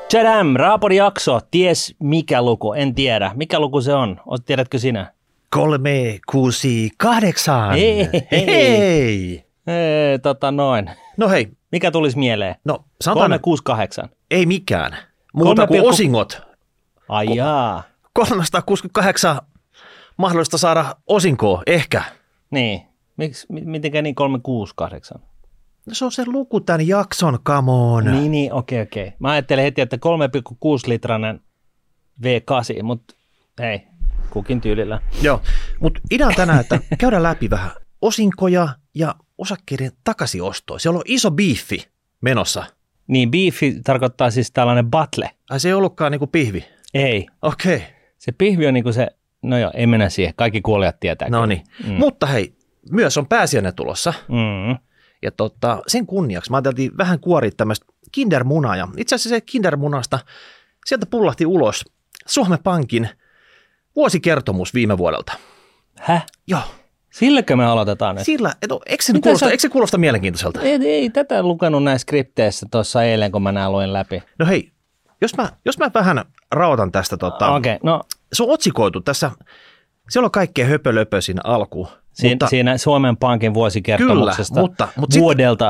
Tadam! Raapori jakso. Ties mikä luku, en tiedä. Mikä luku se on? Tiedätkö sinä? 368. Hei. Noin. No hei. Mikä tulisi mieleen? No sanotaan 368. Ei mikään. Muuta kuin osingot. Ai jaa. 368 mahdollista saada osinkoa, ehkä. Niin. Mitenkä niin 368? No se on se luku tämän jakson, come on. Niin, okei. Mä ajattelin heti, että 3,6-litrainen V8, mutta hei, kukin tyylillä. Joo, mutta idea on tänään, että käydään läpi vähän osinkoja ja osakkeiden takaisinostoja. Siellä on iso biifi menossa. Niin, biifi tarkoittaa siis tällainen battle. Ai se ei ollutkaan niinku pihvi? Ei. Okei. Se pihvi on niinku se, no joo, ei mennä siihen, kaikki kuulijat tietää. No niin, mutta hei, myös on pääsiäinen tulossa. Ja sen kunniaksi mä ajattelin vähän kuoria tämmöistä kindermunaa. Ja itse asiassa se kindermunasta, sieltä pullahti ulos Suomen Pankin vuosikertomus viime vuodelta. Häh? Joo. Silläkö me aloitetaan nyt? Sillä, eikö se kuulosta mielenkiintoiselta? Ei tätä lukenut näissä skripteissä tuossa eilen, kun mä nää luin läpi. No hei, jos mä vähän rautan tästä. Okei, no. Se on otsikoitu tässä, siellä on kaikkea höpölöpö siinä alkuun. Siinä Suomen Pankin vuosikertomuksesta kyllä, mutta vuodelta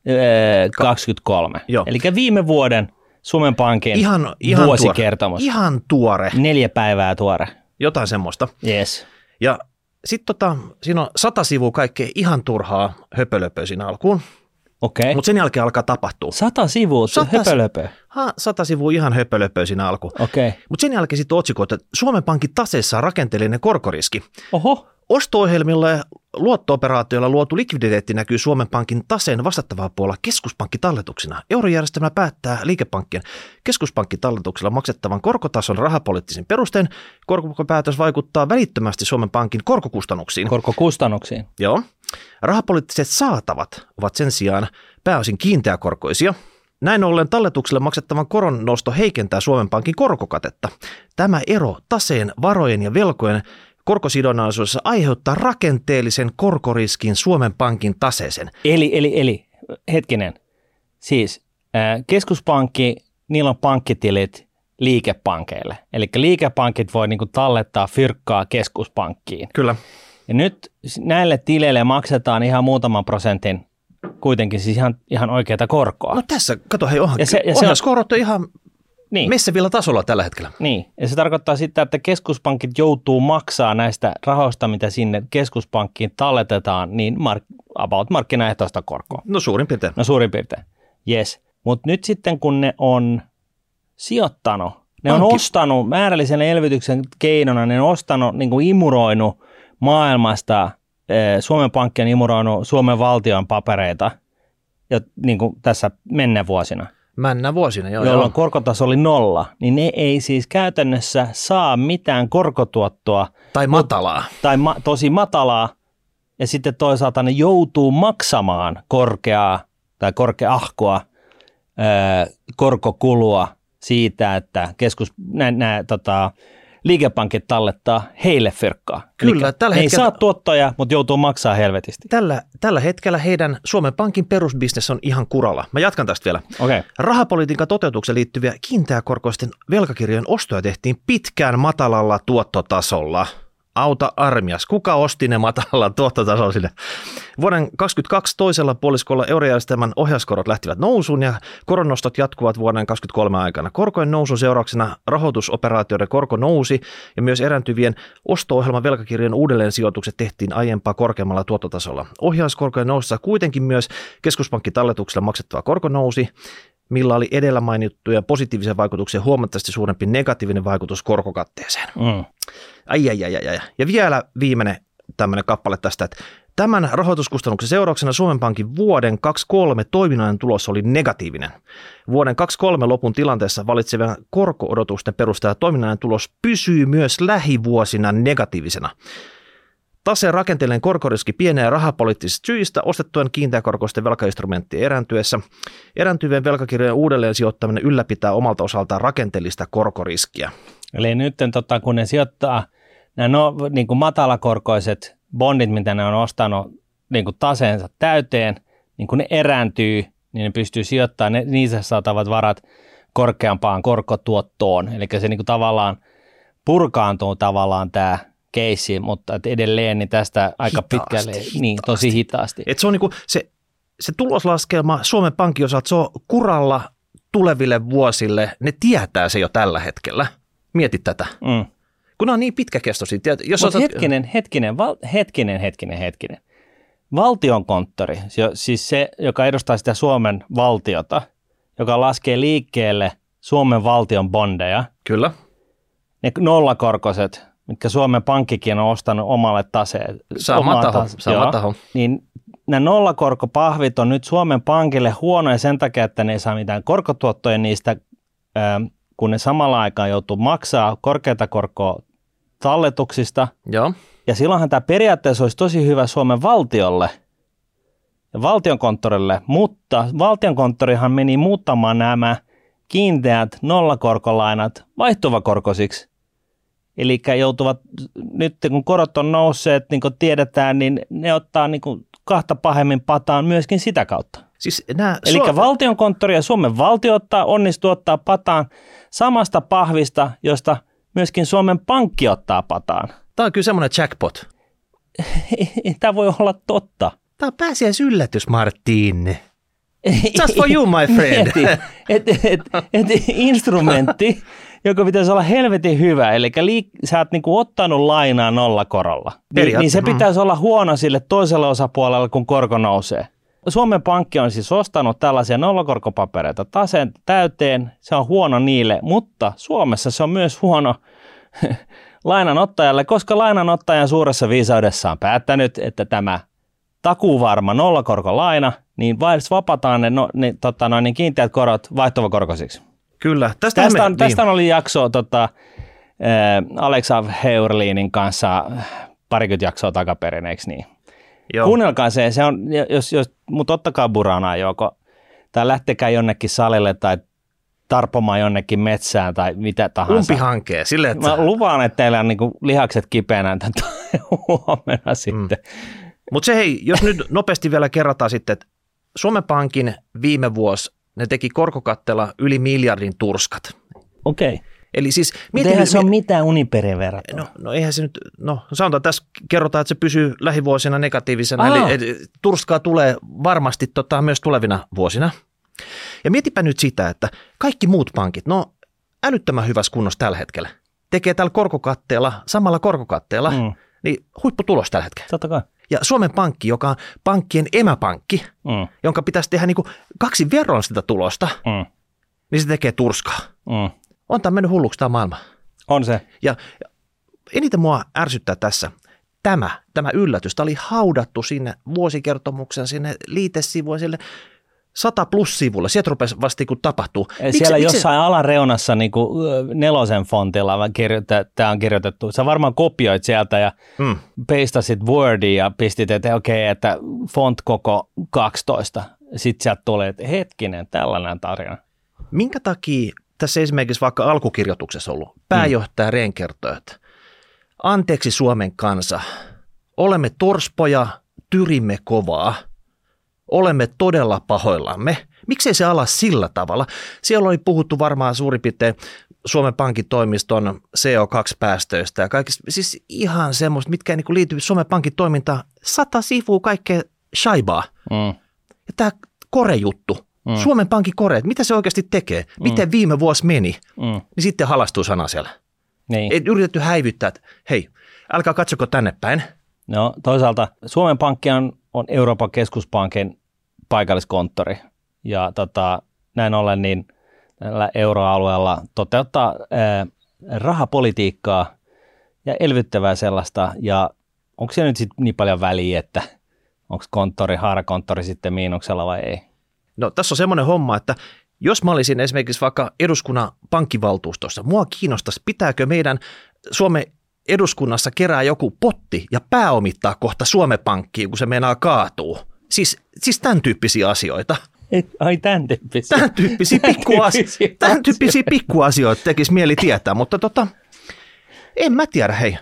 2023. Eli viime vuoden Suomen Pankin vuosikertomus. Ihan tuore. 4 päivää tuore. Jotain semmoista. Yes. Ja sitten siinä on 100 sivua kaikkea ihan turhaa höpölöpöä siinä alkuun. Okei. Mutta sen jälkeen alkaa tapahtua. 100 sivua höpölöpöä? 100 sivua ihan höpölöpöä siinä alkuun. Okei. Mutta sen jälkeen sitten otsikoita, että Suomen Pankin taseessa on rakenteellinen korkoriski. Oho. Osto-ohjelmilla ja luotto-operaatioilla luotu likviditeetti näkyy Suomen Pankin taseen vastattavaa puolella keskuspankkitalletuksina. Eurojärjestelmä päättää liikepankkien keskuspankkitalletuksilla maksettavan korkotason rahapoliittisen perusteen. Korkopäätös vaikuttaa välittömästi Suomen Pankin korkokustannuksiin. Korkokustannuksiin? Joo. Rahapoliittiset saatavat ovat sen sijaan pääosin kiinteäkorkoisia. Näin ollen talletukselle maksettavan koron nosto heikentää Suomen Pankin korkokatetta. Tämä ero taseen, varojen ja velkojen korkosidonnaisuudessa aiheuttaa rakenteellisen korkoriskin Suomen Pankin taseeseen. Eli hetkinen, siis keskuspankki, niillä on pankkitilit liikepankeille. Eli liikepankit voi niinku tallettaa fyrkkaa keskuspankkiin. Kyllä. Ja nyt näille tileille maksetaan ihan muutaman prosentin kuitenkin siis ihan oikeata korkoa. No tässä, kato hei, ohjauskorot on ihan messevillä tasolla tällä hetkellä. Niin, ja se tarkoittaa sitä, että keskuspankit joutuu maksaa näistä rahoista, mitä sinne keskuspankkiin talletetaan, niin about markkinaehtoista korkoa. No suurin piirtein. Yes. Mutta nyt sitten kun ne on sijoittanut, ne on ostanut määrällisen elvytyksen keinona, ne on ostanut, niin kuin imuroinut maailmasta, Suomen Pankki on imuroinut Suomen valtion papereita ja niin kuin tässä mennä vuosina. Jolloin korkotaso oli 0, niin ne ei siis käytännössä saa mitään korkotuottoa. Tai matalaa. Tosi matalaa. Ja sitten toisaalta ne joutuu maksamaan korkeahkoa korkokulua siitä, että liikepankit tallettaa heille fyrkkaa. Kyllä, tällä hetkellä ei saa tuottoja, mutta joutuu maksaa helvetisti. Tällä hetkellä heidän Suomen Pankin perusbisnes on ihan kuralla. Mä jatkan tästä vielä. Okay. Rahapolitiikan toteutukseen liittyviä kiinteäkorkoisten velkakirjojen ostoja tehtiin pitkään matalalla tuottotasolla. Auta armias. Kuka osti ne matalalla tuottotasolla sinne? Vuoden 2022 toisella puoliskolla eurojärjestelmän ohjauskorot lähtivät nousuun ja koronnostot jatkuvat vuoden 2023 aikana. Korkojen nousun seurauksena rahoitusoperaatioiden korko nousi ja myös erääntyvien osto-ohjelman velkakirjojen uudelleensijoitukset tehtiin aiempaa korkeammalla tuottotasolla. Ohjauskorkojen nousussa kuitenkin myös keskuspankkitalletuksella maksettava korko nousi, millä oli edellä mainittuja positiivisia vaikutuksia huomattavasti suurempi negatiivinen vaikutus korkokatteeseen. Ai. Ja vielä viimeinen tämmöinen kappale tästä, että tämän rahoituskustannuksen seurauksena Suomen Pankin vuoden 2023 toiminnallinen tulos oli negatiivinen. Vuoden 2023 lopun tilanteessa valitsevien korko-odotusten perusteella toiminnallinen tulos pysyy myös lähivuosina negatiivisena. Taseen rakenteellinen korkoriski pienee rahapoliittisista syistä ostettujen kiinteäkorkoisten velkainstrumenttien erääntyessä. Erääntyvien velkakirjojen uudelleen sijoittaminen ylläpitää omalta osaltaan rakenteellista korkoriskiä. Eli nyt kun ne sijoittaa nämä niin kuin matalakorkoiset bondit, mitä ne on ostanut niin kuin taseensa täyteen, niin kun ne erääntyy, niin ne pystyy sijoittamaan niissä saatavat varat korkeampaan korkotuottoon. Eli se niin kuin tavallaan purkaantuu tavallaan tämä keissi, mutta edelleen niin tästä aika pitkälle, niin tosi hitaasti. Et se on niin kuin se tuloslaskelma Suomen Pankin osalta, se on kuralla tuleville vuosille, ne tietää se jo tällä hetkellä. Mieti tätä. Kun ne on niin pitkäkestoisia. Hetkinen. Valtionkonttori, siis se, joka edustaa sitä Suomen valtiota, joka laskee liikkeelle Suomen valtion bondeja. Kyllä. Ne nollakorkoiset, mitkä Suomen Pankkikin on ostanut omalle taseen. Sama taho. Niin nämä nollakorkopahvit on nyt Suomen Pankille huonoja sen takia, että ne ei saa mitään korkotuottoja niistä, kun ne samalla aikaan joutuu maksaa korkeata korkoa talletuksista. Joo. Ja silloinhan tämä periaatteessa olisi tosi hyvä Suomen valtiolle ja valtionkonttorille, mutta valtionkonttorihan meni muuttamaan nämä kiinteät nollakorkolainat vaihtuvakorkoisiksi. Eli joutuvat, nyt kun korot on nousseet, niin kuin tiedetään, niin ne ottaa niin kuin kahta pahemmin pataan myöskin sitä kautta. Siis eli valtionkonttori ja Suomen valtio onnistuu ottaa pataan samasta pahvista, josta myöskin Suomen Pankki ottaa pataan. Tämä on kyllä semmoinen jackpot. Tämä voi olla totta. Tämä on pääsiäisyllätys, Martin. Just for you, my friend. Instrumentti, joka pitäisi olla helvetin hyvä, eli sä oot niinku ottanut lainaa nollakorolla, niin se pitäisi olla huono sille toiselle osapuolelle, kun korko nousee. Suomen Pankki on siis ostanut tällaisia nollakorkopapereita taseen täyteen, se on huono niille, mutta Suomessa se on myös huono lainanottajalle, koska lainanottajan suuressa viisaudessa on päättänyt, että tämä takuuvarma nollakorkolaina, niin vapataan ne kiinteät korot vaihtuvakorkoisiksi. Kyllä. Tästä oli jakso Alexa Heurlinin kanssa parikymmentä jaksoa takaperin, eikö niin? Joo. Kuunnelkaa se on, mutta ottakaa buranaa joko, tai lähtekää jonnekin salille tai tarpomaan jonnekin metsään tai mitä tahansa. Umpihankeen, silleen, että... Mä lupaan, että teillä on niinku lihakset kipeänä huomenna sitten. Mutta se hei, jos nyt nopeasti vielä kerrataan sitten, että Suomen Pankin viime vuosi, ne teki korkokatteella yli miljardin turskat. Okei. Eli siis... Eihän se ole mitään Uniperin verrattuna. No eihän se nyt, sanotaan, tässä kerrotaan, että se pysyy lähivuosina negatiivisena, eli turskaa tulee varmasti myös tulevina vuosina. Ja mietipä nyt sitä, että kaikki muut pankit, älyttömän hyvässä kunnossa tällä hetkellä, tekee tällä korkokatteella, samalla korkokatteella, niin huipputulos tällä hetkellä. Totta kai. Ja Suomen Pankki, joka on pankkien emäpankki, jonka pitäisi tehdä niin kuin 2 verran sitä tulosta, niin se tekee turskaa. On tämä mennyt hulluksi tämä maailma. On se. Ja eniten mua ärsyttää tässä tämä yllätys. Tämä oli haudattu sinne vuosikertomuksen, sinne liitesivuille, 100+ sivulla. Sieltä rupesi vasta kun tapahtuu. Siellä jossain alareunassa niin kuin 4 fontilla tämä on kirjoitettu. Sä varmaan kopioit sieltä ja pastasit Wordiin ja pistit, että okei, että font koko 12. Sitten sieltä tulee, että hetkinen, tällainen tarina. Minkä takia tässä esimerkiksi vaikka alkukirjoituksessa ollut pääjohtaja Rehn kertoo, että anteeksi Suomen kansa, olemme torspoja, tyrimme kovaa. Olemme todella pahoillamme. Miksei se ala sillä tavalla? Siellä oli puhuttu varmaan suurin piirtein Suomen Pankin toimiston CO2-päästöistä ja kaikista, siis ihan semmoista, mitkä ei liity Suomen Pankin toimintaan. 100 sivua kaikkea shaibaa. Ja tämä korejuttu, Suomen Pankin kore, että mitä se oikeasti tekee, miten viime vuosi meni, niin sitten halastuu sana siellä. Niin. Ei yritetty häivyttää, että hei, älkää katsoko tänne päin. No toisaalta Suomen Pankki on Euroopan keskuspankin paikalliskonttori ja näin ollen niin tällä euroalueella toteuttaa rahapolitiikkaa ja elvyttävää sellaista ja onko se nyt sitten niin paljon väliä, että onko haarakonttori sitten miinuksella vai ei? No tässä on semmoinen homma, että jos mä olisin esimerkiksi vaikka eduskunnan pankkivaltuustossa, mua kiinnostaisi, pitääkö meidän Suomen eduskunnassa kerää joku potti ja pääomittaa kohta Suomen Pankkiin, kun se meinaa kaatuu. Siis tämän tyyppisiä asioita. Ai tämän tyyppisiä. Tämän tyyppisiä pikkuasioita tekisi mieli tietää, mutta en mä tiedä, hei.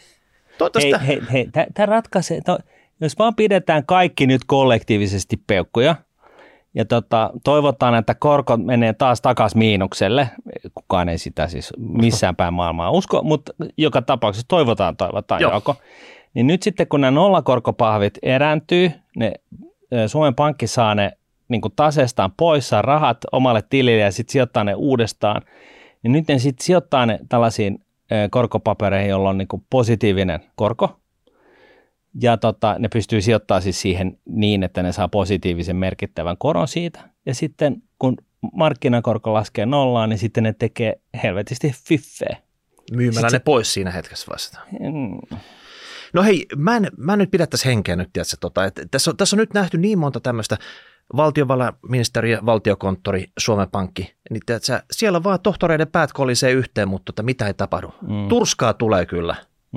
Hei, tämä ratkaisee, jos vaan pidetään kaikki nyt kollektiivisesti peukkuja Ja toivotaan, että korko menee taas takaisin miinukselle. Kukaan ei sitä siis missään päin maailmaa usko, mutta joka tapauksessa toivotaan joko. Niin nyt sitten kun nämä nollakorkopahvit erääntyy, Suomen Pankki saa ne niin kuin taseestaan pois, saa rahat omalle tilille ja sitten sijoittaa ne uudestaan. Niin nyt ne sitten sijoittaa ne tällaisiin korkopapereihin, jolla on niin kuin positiivinen korko. Ja ne pystyy sijoittamaan siis siihen niin, että ne saa positiivisen merkittävän koron siitä. Ja sitten kun markkinakorko laskee nollaan, niin sitten ne tekee helvetisti fiffeä. Myymällä ne pois siinä hetkessä vasta. No hei, mä en nyt pidä tässä henkeä nyt, tiedätkö, että tässä on nyt nähty niin monta tämmöistä valtiovarainministeriö, valtiokonttori, Suomen Pankki, niin tiedätkö, siellä vaan tohtoreiden päät kolisee yhteen, mutta mitä ei tapahdu. Turskaa tulee kyllä.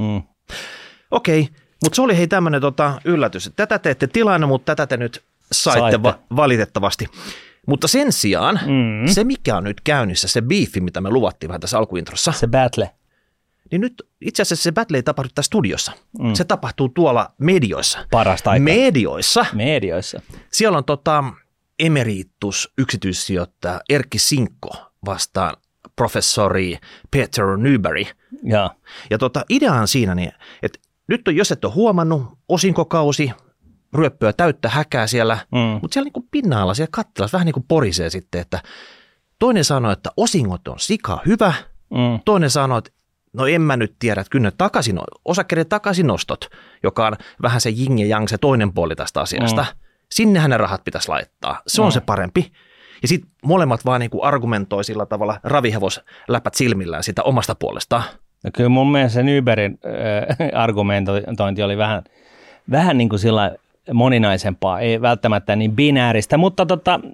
Okei. Mutta se oli hei tämmöinen yllätys. Tätä te ette tilannut, mutta tätä te nyt saitte. Valitettavasti. Mutta sen sijaan se, mikä on nyt käynnissä, se beefi, mitä me luvattiin vähän tässä alkuintrossa. Se battle. Niin nyt itse asiassa se battle ei tapahdu tässä studiossa. Se tapahtuu tuolla medioissa. Parasta aikaa. Medioissa. Siellä on emeritus yksityissijoittaja Erkki Sinkko vastaan professori Peter Nyberg. Ja idea on siinä, niin, että nyt jos et ole huomannut, osinkokausi, ryöppöä täyttä häkää siellä, mutta siellä niin kuin pinna-alla, siellä kattilassa vähän niin kuin porisee sitten, että toinen sanoo, että osingot on sika hyvä, toinen sanoo, että no en mä nyt tiedä, että kyllä osakkeiden takaisinnostot, joka on vähän se yin ja yang, se toinen puoli tästä asiasta, sinnehän ne rahat pitäisi laittaa, se on se parempi. Ja sitten molemmat vaan niin kuin argumentoi sillä tavalla ravihevosläpät silmillään sitä omasta puolestaan. No kyllä mun mielestä se Nybergin argumentointi oli vähän niin kuin sillä moninaisempaa, ei välttämättä niin binääristä, mutta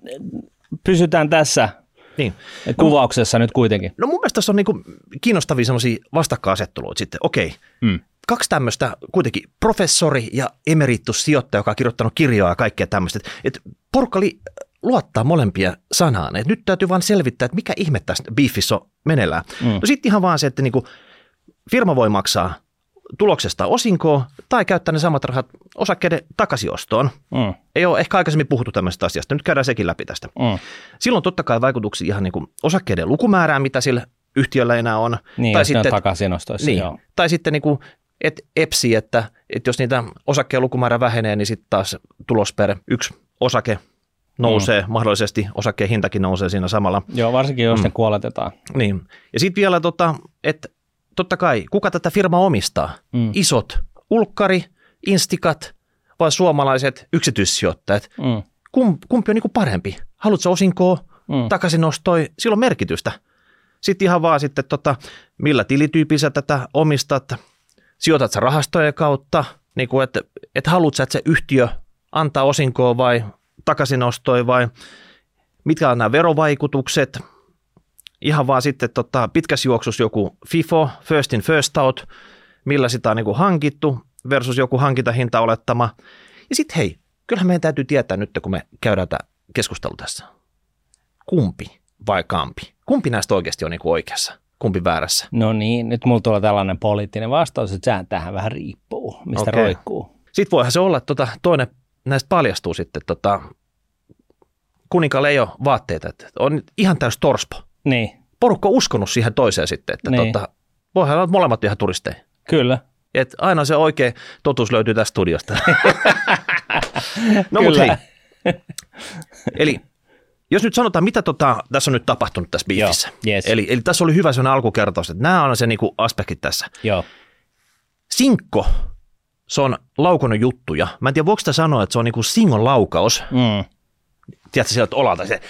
pysytään tässä kuvauksessa nyt kuitenkin. No mun mielestä tässä on niin kuin kiinnostavia semmoisia vastakkainasetteluita sitten. Okei, kaksi tämmöistä kuitenkin professori ja emeritussijoittaja, joka on kirjoittanut kirjoja ja kaikkea tämmöistä, että porukka luottaa molempia sanaan. Et nyt täytyy vaan selvittää, että mikä ihme tästä beefissä on meneillään. No sitten ihan vaan se, että niinku firma voi maksaa tuloksesta osinkoa tai käyttää ne samat rahat osakkeiden takaisinostoon. Ei ole ehkä aikaisemmin puhuttu tämmöisestä asiasta. Nyt käydään sekin läpi tästä. Silloin totta kai vaikutuksia ihan niin kuin osakkeiden lukumäärään, mitä sillä yhtiöllä enää on. Niin, tai sitten takaisinostoissa. Niin, tai sitten niin kuin, EPSI, että jos niitä osakkeen lukumäärä vähenee, niin sitten taas tulos per yksi osake nousee, mahdollisesti osakkeen hintakin nousee siinä samalla. Joo, varsinkin jos ne kuoletetaan. Niin. Ja sitten vielä, että totta kai, kuka tätä firmaa omistaa? Isot ulkkari, instikat vai suomalaiset yksityissijoittajat? Kumpi on niin kuin parempi? Haluatko osinkoa, takaisinostoi? Sillä on merkitystä. Sitten ihan vaan sitten, millä tilityypissä tätä omistat? Sijoitat sä rahastojen kautta? Niin kuin, että haluatko sä, että se yhtiö antaa osinkoa vai takaisinostoi vai mitkä on nämä verovaikutukset? Ihan vaan sitten pitkässä juoksussa joku FIFO, first in first out, millä sitä on niin kuin hankittu versus joku hankintahinta olettama. Ja sitten hei, kyllähän meidän täytyy tietää nyt, kun me käydään tämä keskustelu tässä. Kumpi vai kampi? Kumpi näistä oikeasti on niin kuin oikeassa? Kumpi väärässä? No niin, nyt mulla tulee tällainen poliittinen vastaus, että tähän vähän riippuu, mistä roikkuu. Sitten voihan se olla, että toinen näistä paljastuu sitten, kuninkaalle ei ole vaatteita, että on ihan täys torspo. Niin. Porukka on uskonut siihen toiseen sitten, että niin. Voihan olla molemmat ihan turisteja. Kyllä. Et aina se oikea totuus löytyy tästä studiosta. No mutta hei. Eli jos nyt sanotaan, mitä tässä on nyt tapahtunut tässä beefissä. Yes. Eli tässä oli hyvä sellainen alkukertaus, että nämä on se niinku aspektit tässä. Joo. Sinkko, se on laukonut juttuja. Mä en tiedä, voiko sitä sanoa, että se on niinku singon laukaus. Tiedätkö sieltä olalta se?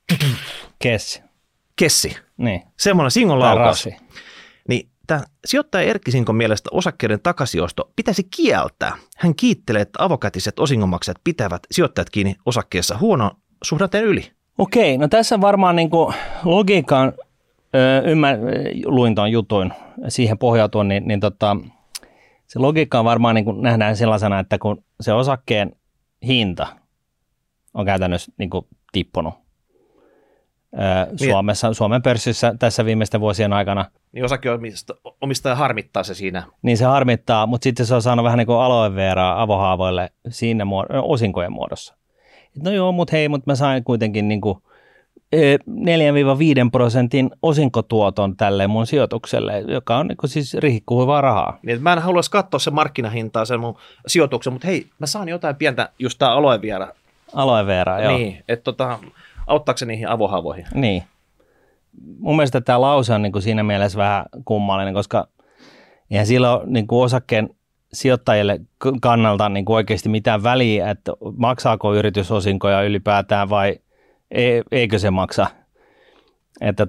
Kessi. Niin. Semmoinen singon laukaus. Niin tämä sijoittaja Erkki Sinkon mielestä osakkeiden takaisiosto pitäisi kieltää. Hän kiittelee, että avokätiset osingonmaksajat pitävät sijoittajat kiinni osakkeessa huonon suhdanteen yli. Okei, no tässä varmaan niinku logiikkaan, luin tuon jutuin siihen pohjautuen, niin se logiikka on varmaan niinku nähdään sellaisena, että kun se osakkeen hinta on käytännössä niinku tippunut Suomen pörssissä tässä viimeisten vuosien aikana. Niin osakkeenomistaja harmittaa se siinä. Niin se harmittaa, mutta sitten se on saanut vähän niin kuin aloe veraa avohaavoille siinä osinkojen muodossa. no joo, mutta mä sain kuitenkin niin kuin 4-5% osinkotuoton tälle mun sijoitukselle, joka on niin kuin siis rihikuivaa rahaa. Niin, mä en haluaisi katsoa sen markkinahintaa, sen mun sijoituksen, mutta hei, mä saan jotain pientä, just tää Aloe vera, joo. Niin, että auttaako se niihin avohavoihin? Niin. Mun mielestä tämä lause on niin kuin siinä mielessä vähän kummallinen, koska eihän sillä ole niin kuin osakkeen sijoittajille kannalta niin kuin oikeasti mitään väliä, että maksaako yritys osinkoja ylipäätään vai eikö se maksa. Että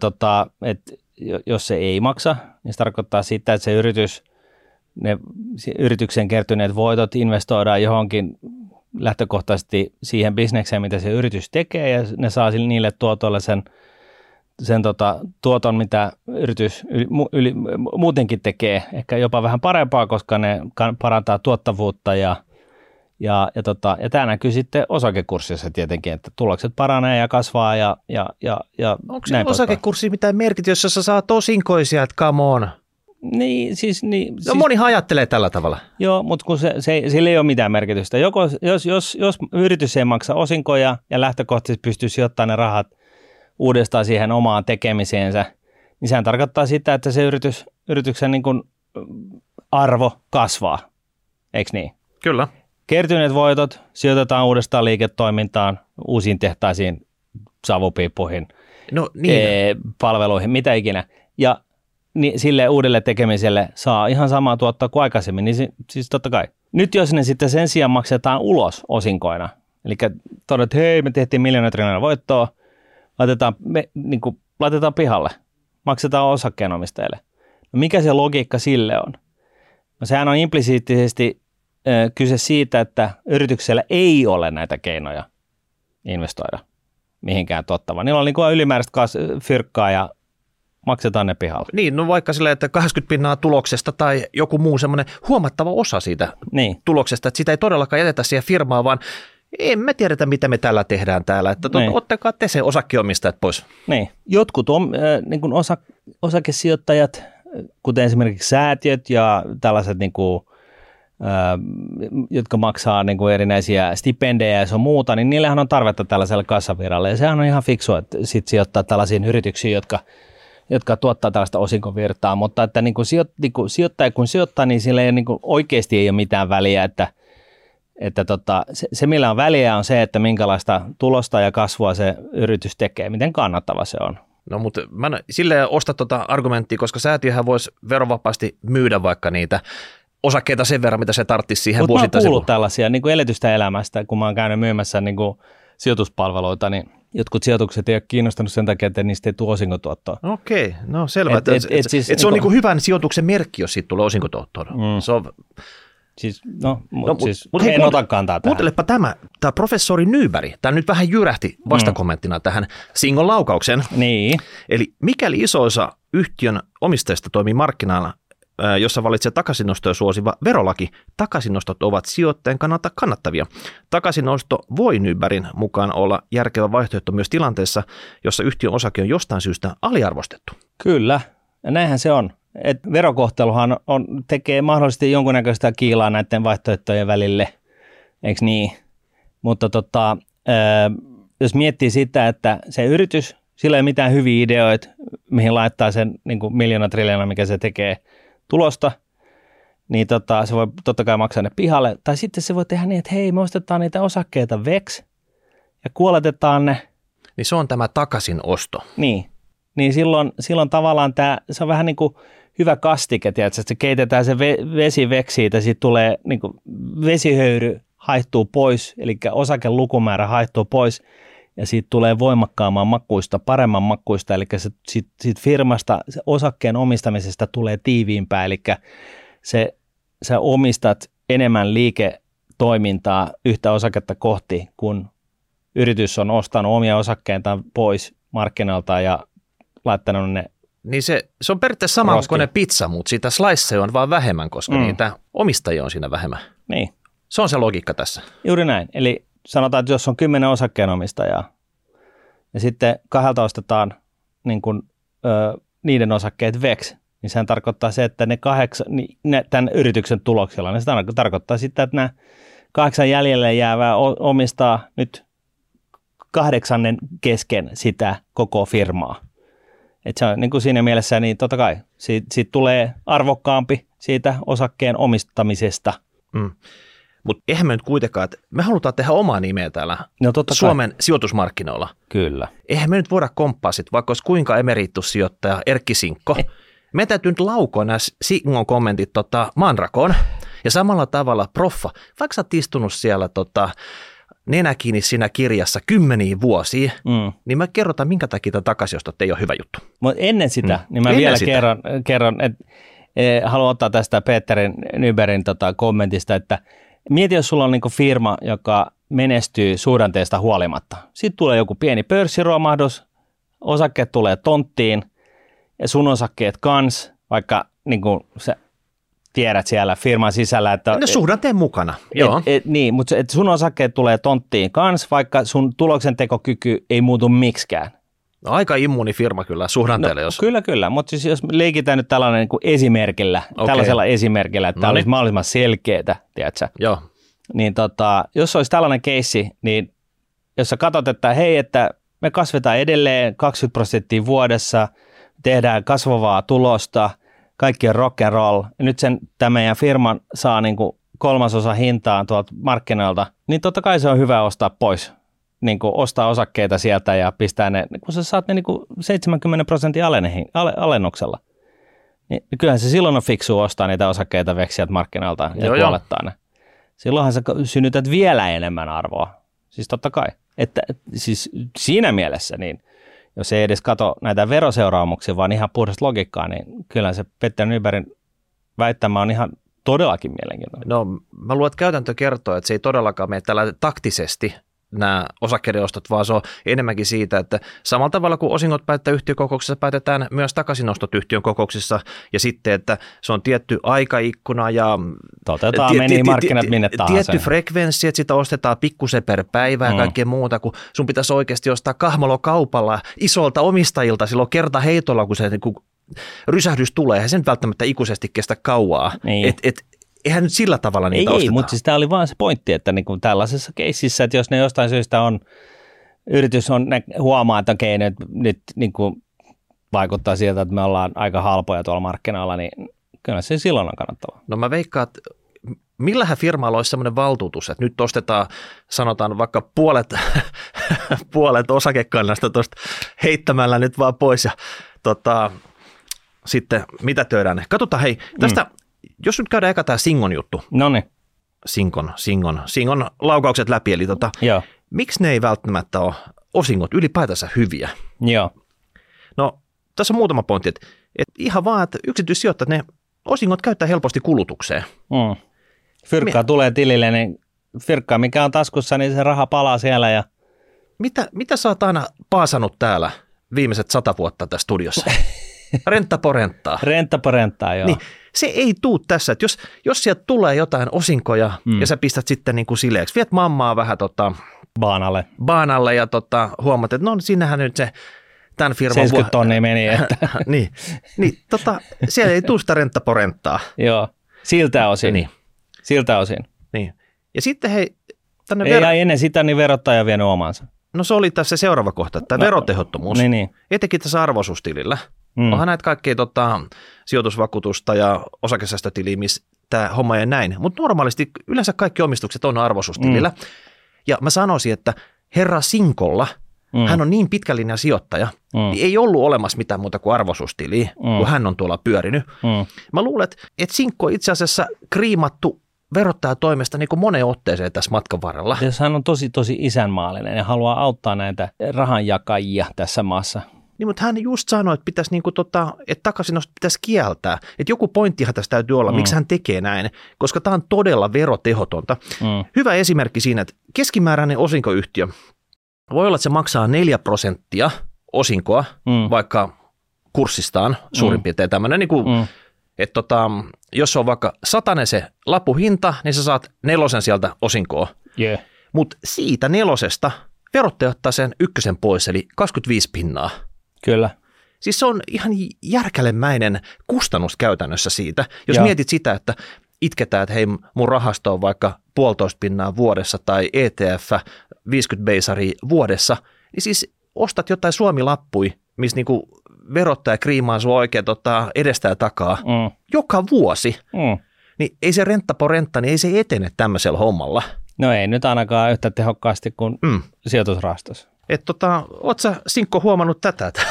jos se ei maksa, niin se tarkoittaa sitä, että se yrityksen kertyneet voitot investoidaan johonkin lähtökohtaisesti siihen bisnekseen, mitä se yritys tekee, ja ne saa niille tuotoille sen tuoton, mitä yritys muutenkin tekee, ehkä jopa vähän parempaa, koska ne parantaa tuottavuutta ja tämä näkyy sitten osakekurssissa tietenkin, että tulokset paranee ja kasvaa ja onko se osakekurssi mitään merkitystä, jos sä saat osinkoisia, että come on? Niin, siis monihan ajattelee tällä tavalla. Joo, mutta kun sillä ei ole mitään merkitystä. Jos yritys ei maksa osinkoja ja lähtökohtaisesti pystyy sijoittamaan ne rahat uudestaan siihen omaan tekemiseensä, niin sehän tarkoittaa sitä, että se yrityksen niin kuin arvo kasvaa, eikö niin? Kyllä. Kertyneet voitot sijoitetaan uudestaan liiketoimintaan, uusiin tehtaisiin, savupiippuihin, palveluihin, mitä ikinä. Ja niin sille uudelle tekemiselle saa ihan samaa tuottaa kuin aikaisemmin, niin siis totta kai. Nyt jos ne sitten sen sijaan maksetaan ulos osinkoina, eli todetaan, että hei, me tehtiin miljoonatriljoonaa voittoa, laitetaan pihalle, maksetaan osakkeenomistajille. No mikä se logiikka sille on? No sehän on implisiittisesti kyse siitä, että yrityksellä ei ole näitä keinoja investoida mihinkään tuottavaan. Niillä on niin kuin ylimääräistä fyrkkaa ja maksetaan ne pihalle. Niin, no vaikka silleen, että 80% tuloksesta tai joku muu semmoinen huomattava osa siitä tuloksesta, että sitä ei todellakaan jätetä siihen firmaan, vaan en mä tiedetä, mitä me tällä tehdään täällä, että ottakaa te se osakkeenomistajat pois. Niin, jotkut niin kuin osakesijoittajat, kuten esimerkiksi säätiöt ja tällaiset niin kuin jotka maksaa niin kuin erinäisiä stipendejä ja se on muuta, niin niillähän on tarvetta tällaiselle kassaviralle. Ja sehän on ihan fiksua, että sit sijoittaa tällaisiin yrityksiin, jotka tuottaa tällaista osinkovirtaa. Mutta että niin kuin sijoittaja kun sijoittaa, niin sillä ei, niin kuin oikeasti ei ole mitään väliä. Että se, millä on väliä, on se, että minkälaista tulosta ja kasvua se yritys tekee, miten kannattava se on. No mutta mä en silleen osta tuota argumenttia, koska säätiöhän voisi verovapaasti myydä vaikka niitä osakkeita sen verran, mitä se tarvitsisi siihen vuosittaisen. Mutta mä oon kuullut tällaisia niin kuin eletystä elämästä, kun mä oon käynyt myymässä niin kuin sijoituspalveluita, niin jotkut sijoitukset ei ole kiinnostanut sen takia, että niistä ei tule osinkotuottoa. Okei, no selvä. Se on niin kuin hyvän sijoituksen merkki, jos siitä tulee osinkotuottoa. Se on... Siis, en ota kantaa tähän. Kuuntelepa tämä professori Nyberg, tämä nyt vähän jyrähti vastakommenttina tähän Singon laukaukseen. Niin. Eli mikäli iso osa yhtiön omistajista toimii markkinoilla, jossa valitsee takaisinnostoja suosiva verolaki, takaisinnostot ovat sijoittajan kannalta kannattavia. Takaisinnosto voi Nybergin mukaan olla järkevä vaihtoehto myös tilanteessa, jossa yhtiön osake on jostain syystä aliarvostettu. Kyllä, ja näinhän se on. Et verokohteluhan tekee mahdollisesti jonkunnäköistä kiilaa näiden vaihtoehtojen välille, eikö niin? Mutta jos miettii sitä, että se yritys, sillä ei ole mitään hyviä ideoita, mihin laittaa sen niin kuin miljoonatriljoona, mikä se tekee tulosta, niin se voi totta kai maksaa ne pihalle. Tai sitten se voi tehdä niin, että hei, me ostetaan niitä osakkeita veksi ja kuoletetaan ne. Niin se on tämä takaisinosto. Niin silloin tavallaan se on vähän niin kuin hyvä kastike, tiedätkö, että se keitetään se vesi veksi siitä, siitä tulee niin kuin vesihöyry haihtuu pois, eli osakelukumäärä haihtuu pois, ja siitä tulee voimakkaamman makuista, paremman makuista, eli siitä firmasta, se osakkeen omistamisesta tulee tiiviimpää, eli sä omistat enemmän liiketoimintaa yhtä osaketta kohti, kun yritys on ostanut omia osakkeitaan pois markkinoilta ja laittanut ne. Niin se on periaatteessa sama kuin ne pizza, mutta siitä sliceja on vaan vähemmän, koska niitä omistajia on siinä vähemmän. Niin. Se on se logiikka tässä. Juuri näin. Eli sanotaan, että jos on 10 osakkeenomistajaa ja sitten 2 ostetaan niin kuin, niiden osakkeet veksi, niin sehän tarkoittaa se, että ne 8, tämän yrityksen tuloksella, niin se tarkoittaa sitä, että nämä 8 jäljelle jäävää omistaa nyt kahdeksannen kesken sitä koko firmaa. Et se on niin kuin siinä mielessä, niin totta kai siitä tulee arvokkaampi siitä osakkeen omistamisesta. Mutta eihän me nyt kuitenkaan, että me halutaan tehdä omaa nimeä täällä Suomen sijoitusmarkkinoilla. Kyllä. Eihän me nyt voida komppaa sit, vaikka olisi kuinka emeritussijoittaja Erkki Sinkko. Me täytyy nyt laukoa nämä Singon kommentit Manrakoon. Ja samalla tavalla proffa, vaikka sä oot istunut siellä nenä kiinni siinä kirjassa 10 vuosia, niin mä kerrotaan, minkä takia tämä takaisinostot ei ole hyvä juttu. Mutta ennen sitä, niin mä vielä kerron että haluan ottaa tästä Peterin Nybergin kommentista, että mieti, jos sulla on niinku firma, joka menestyy suhdanteesta huolimatta. Sitten tulee joku pieni pörssiromahdus, osakkeet tulee tonttiin ja sun osakkeet kans, vaikka niinku sä tiedät siellä firman sisällä, että ne suhdanteen mukana, joo. Niin, mutta sun osakkeet tulee tonttiin kans, vaikka sun tuloksentekokyky ei muutu miksikään. No, aika immuunifirma kyllä suhdanteelle. Jos... Kyllä, mutta siis jos leikitään nyt tällainen niin kuin esimerkillä, tällaisella esimerkillä, että tämä olisi mahdollisimman selkeätä, tiedätkö? Joo. Niin jos olisi tällainen keissi, niin jos sä katsot, että hei, että me kasvetaan edelleen 20% vuodessa, tehdään kasvavaa tulosta, kaikki on rock and roll, ja nyt tämä meidän firman saa niin kuin 1/3 hintaan tuolta markkinoilta, niin totta kai se on hyvä ostaa pois. Niin kuin ostaa osakkeita sieltä ja pistää ne, kun sä saat ne niin kuin 70% alennuksella. Niin kyllähän se silloin on fiksu ostaa niitä osakkeita sieltä markkinoilta ja puolettaa ne. Silloinhan sä synnytät vielä enemmän arvoa. Siis totta kai. Että siis siinä mielessä, niin jos ei edes katso näitä veroseuraamuksia, vaan ihan puhdasta logiikkaa, niin kyllä se Peter Nybergin väittämä on ihan todellakin mielenkiintoinen. No mä luulen, että käytäntö kertoo, että se ei todellakaan mene tällä taktisesti nämä osakkeiden ostot, vaan se on enemmänkin siitä, että samalla tavalla kuin osingot päätetään yhtiökokouksessa, päätetään myös takaisinnostot yhtiön kokouksissa ja sitten, että se on tietty aikaikkuna ja meni markkinat minne tahansa. Tietty frekvenssi, että sitä ostetaan pikkusen per päivä ja kaikkea muuta, kun sun pitäisi oikeasti ostaa kahmalokaupalla isolta omistajilta silloin kerta heitolla, kun se niin rysähdys tulee, eihän se nyt välttämättä ikuisesti kestä kauaa. Niin. Eihän nyt sillä tavalla niitä osteta. Ei, mutta siis tämä oli vaan se pointti, että niin kuin tällaisessa keississä, että jos ne jostain syystä yritys huomaa, että okei, nyt niin kuin vaikuttaa siltä, että me ollaan aika halpoja tuolla markkinoilla, niin kyllä se silloin on kannattavaa. No mä veikkaan, että millähän firmalla olisi sellainen valtuutus, että nyt ostetaan, sanotaan vaikka puolet osakekannasta tuosta heittämällä nyt vaan pois ja sitten mitä töidään. Katsotaan, hei, tästä... Jos nyt käydään eka tämä Singon juttu. Noniin. Singon laukaukset läpi, eli miksi ne ei välttämättä ole osingot ylipäätänsä hyviä? Joo. No tässä on muutama pointti, että ihan vaan, että yksityissijoittajat ne osingot käyttää helposti kulutukseen. Fyrkkaa tulee tilille, niin fyrkkaa mikä on taskussa, niin se raha palaa siellä. Ja... Mitä sä oot aina paasannut täällä viimeiset 100 vuotta tässä studiossa? Renta po renttaa. Renta po renttaa, joo. Niin, se ei tuu tässä, että jos sieltä tulee jotain osinkoja ja sä pistät sitten niin kuin sileeksi, viet mammaa vähän baanalle ja huomaat, että no sinnehän nyt se tämän firman... 70 tonnia meni. Että. niin, siellä ei tule sitä renta po renttaa. Joo, siltä osin. Niin. Siltä osin. Niin. Ja sitten hei... Ei ennen sitä, niin verottaja vienyt omansa. No se oli tässä seuraava kohta, tämä verotehottomuus. Niin. Etenkin tässä arvoisuustilillä. Onhan näitä kaikkea sijoitusvakuutusta ja osakesäästötiliä, missä tämä homma ei näin. Mutta normaalisti yleensä kaikki omistukset on arvoisuustilillä. Ja mä sanoisin, että herra Sinkolla, hän on niin pitkän linjan sijoittaja, niin ei ollut olemassa mitään muuta kuin arvoisuustiliä, kun hän on tuolla pyörinyt. Mä luulen, että Sinkko on itse asiassa kriimattu verottajatoimesta niin kuin moneen otteeseen tässä matkan varrella. Jos hän on tosi isänmaallinen ja haluaa auttaa näitä rahanjakajia tässä maassa. Niin, mutta hän just sanoi, että pitäisi että takaisinnostot pitäisi kieltää. Että joku pointtihan tässä täytyy olla, miksi hän tekee näin, koska tämä on todella verotehotonta. Hyvä esimerkki siinä, että keskimääräinen osinkoyhtiö voi olla, että se maksaa 4% osinkoa, vaikka kurssistaan suurin piirtein tämmöinen, niin kuin, että jos on vaikka 100 se lapuhinta, niin sä saat 4 sieltä osinkoa. Yeah. Mutta siitä 4 verottaja ottaa sen 1 pois, eli 25%. Kyllä. Siis se on ihan järkälemäinen kustannus käytännössä siitä, jos mietit sitä, että itketään, että hei, mun rahasto on vaikka 1,5% vuodessa tai ETF 50 beisaria vuodessa, niin siis ostat jotain Suomi-lappui, missä niinku verottaja kriimaa sun oikein edestä ja takaa joka vuosi. Niin ei se renta, niin ei se etene tämmöisellä hommalla. No ei nyt ainakaan yhtä tehokkaasti kuin sijoitusrahastossa. Oot sä, Sinkko, huomannut tätä, että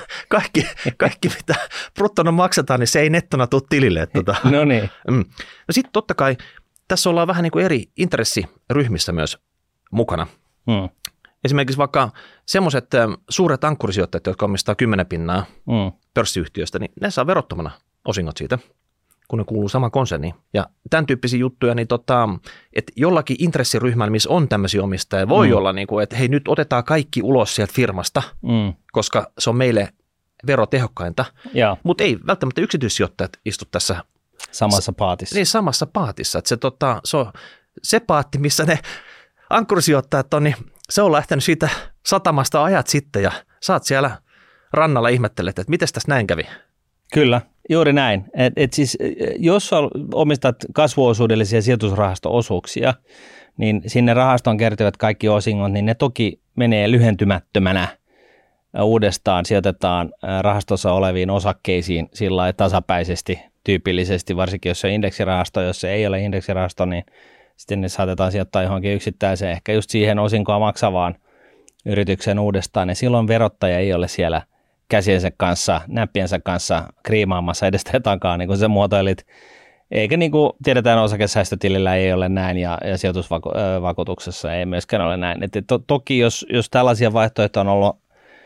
kaikki mitä bruttona maksetaan, niin se ei nettona tule tilille. No niin. No sitten totta kai tässä ollaan vähän niin kuin eri intressiryhmissä myös mukana. Esimerkiksi vaikka semmoiset suuret ankkurisijoittajat, jotka omistaa 10% pörssiyhtiöstä, niin ne saa verottomana osingot siitä, kun ne kuuluu samaan konserniin. Ja tämän tyyppisiä juttuja, niin että jollakin intressiryhmällä, missä on tämmöisiä omistajia, voi olla niin kuin, että hei, nyt otetaan kaikki ulos sieltä firmasta, koska se on meille verotehokkainta. Mutta ei välttämättä yksityissijoittajat istu tässä samassa paatissa. Niin, samassa paatissa. Että se on se paatti, missä ne ankkurisijoittajat on, niin se on lähtenyt siitä satamasta ajat sitten ja saat siellä rannalla ihmettelet, että miten tässä näin kävi. Kyllä, juuri näin. Et siis, jos omistat kasvuosuudellisia sijoitusrahasto-osuuksia, niin sinne rahastoon kertyvät kaikki osingot, niin ne toki menee lyhentymättömänä uudestaan, sijoitetaan rahastossa oleviin osakkeisiin sillä lailla tasapäisesti, tyypillisesti, varsinkin jos se on indeksirahasto, jos se ei ole indeksirahasto, niin sitten ne saatetaan sijoittaa johonkin yksittäiseen, ehkä just siihen osinkoa maksavaan yritykseen uudestaan, ja silloin verottaja ei ole siellä käsiensä kanssa, näppiensä kanssa kriimaamassa edestä ja takaa, niin kuin sä muotoilit. Eikä niin kuin tiedetään, osakesäästötilillä ei ole näin, ja sijoitusvakuutuksessa ei myöskään ole näin. Toki jos tällaisia vaihtoehtoja on ollut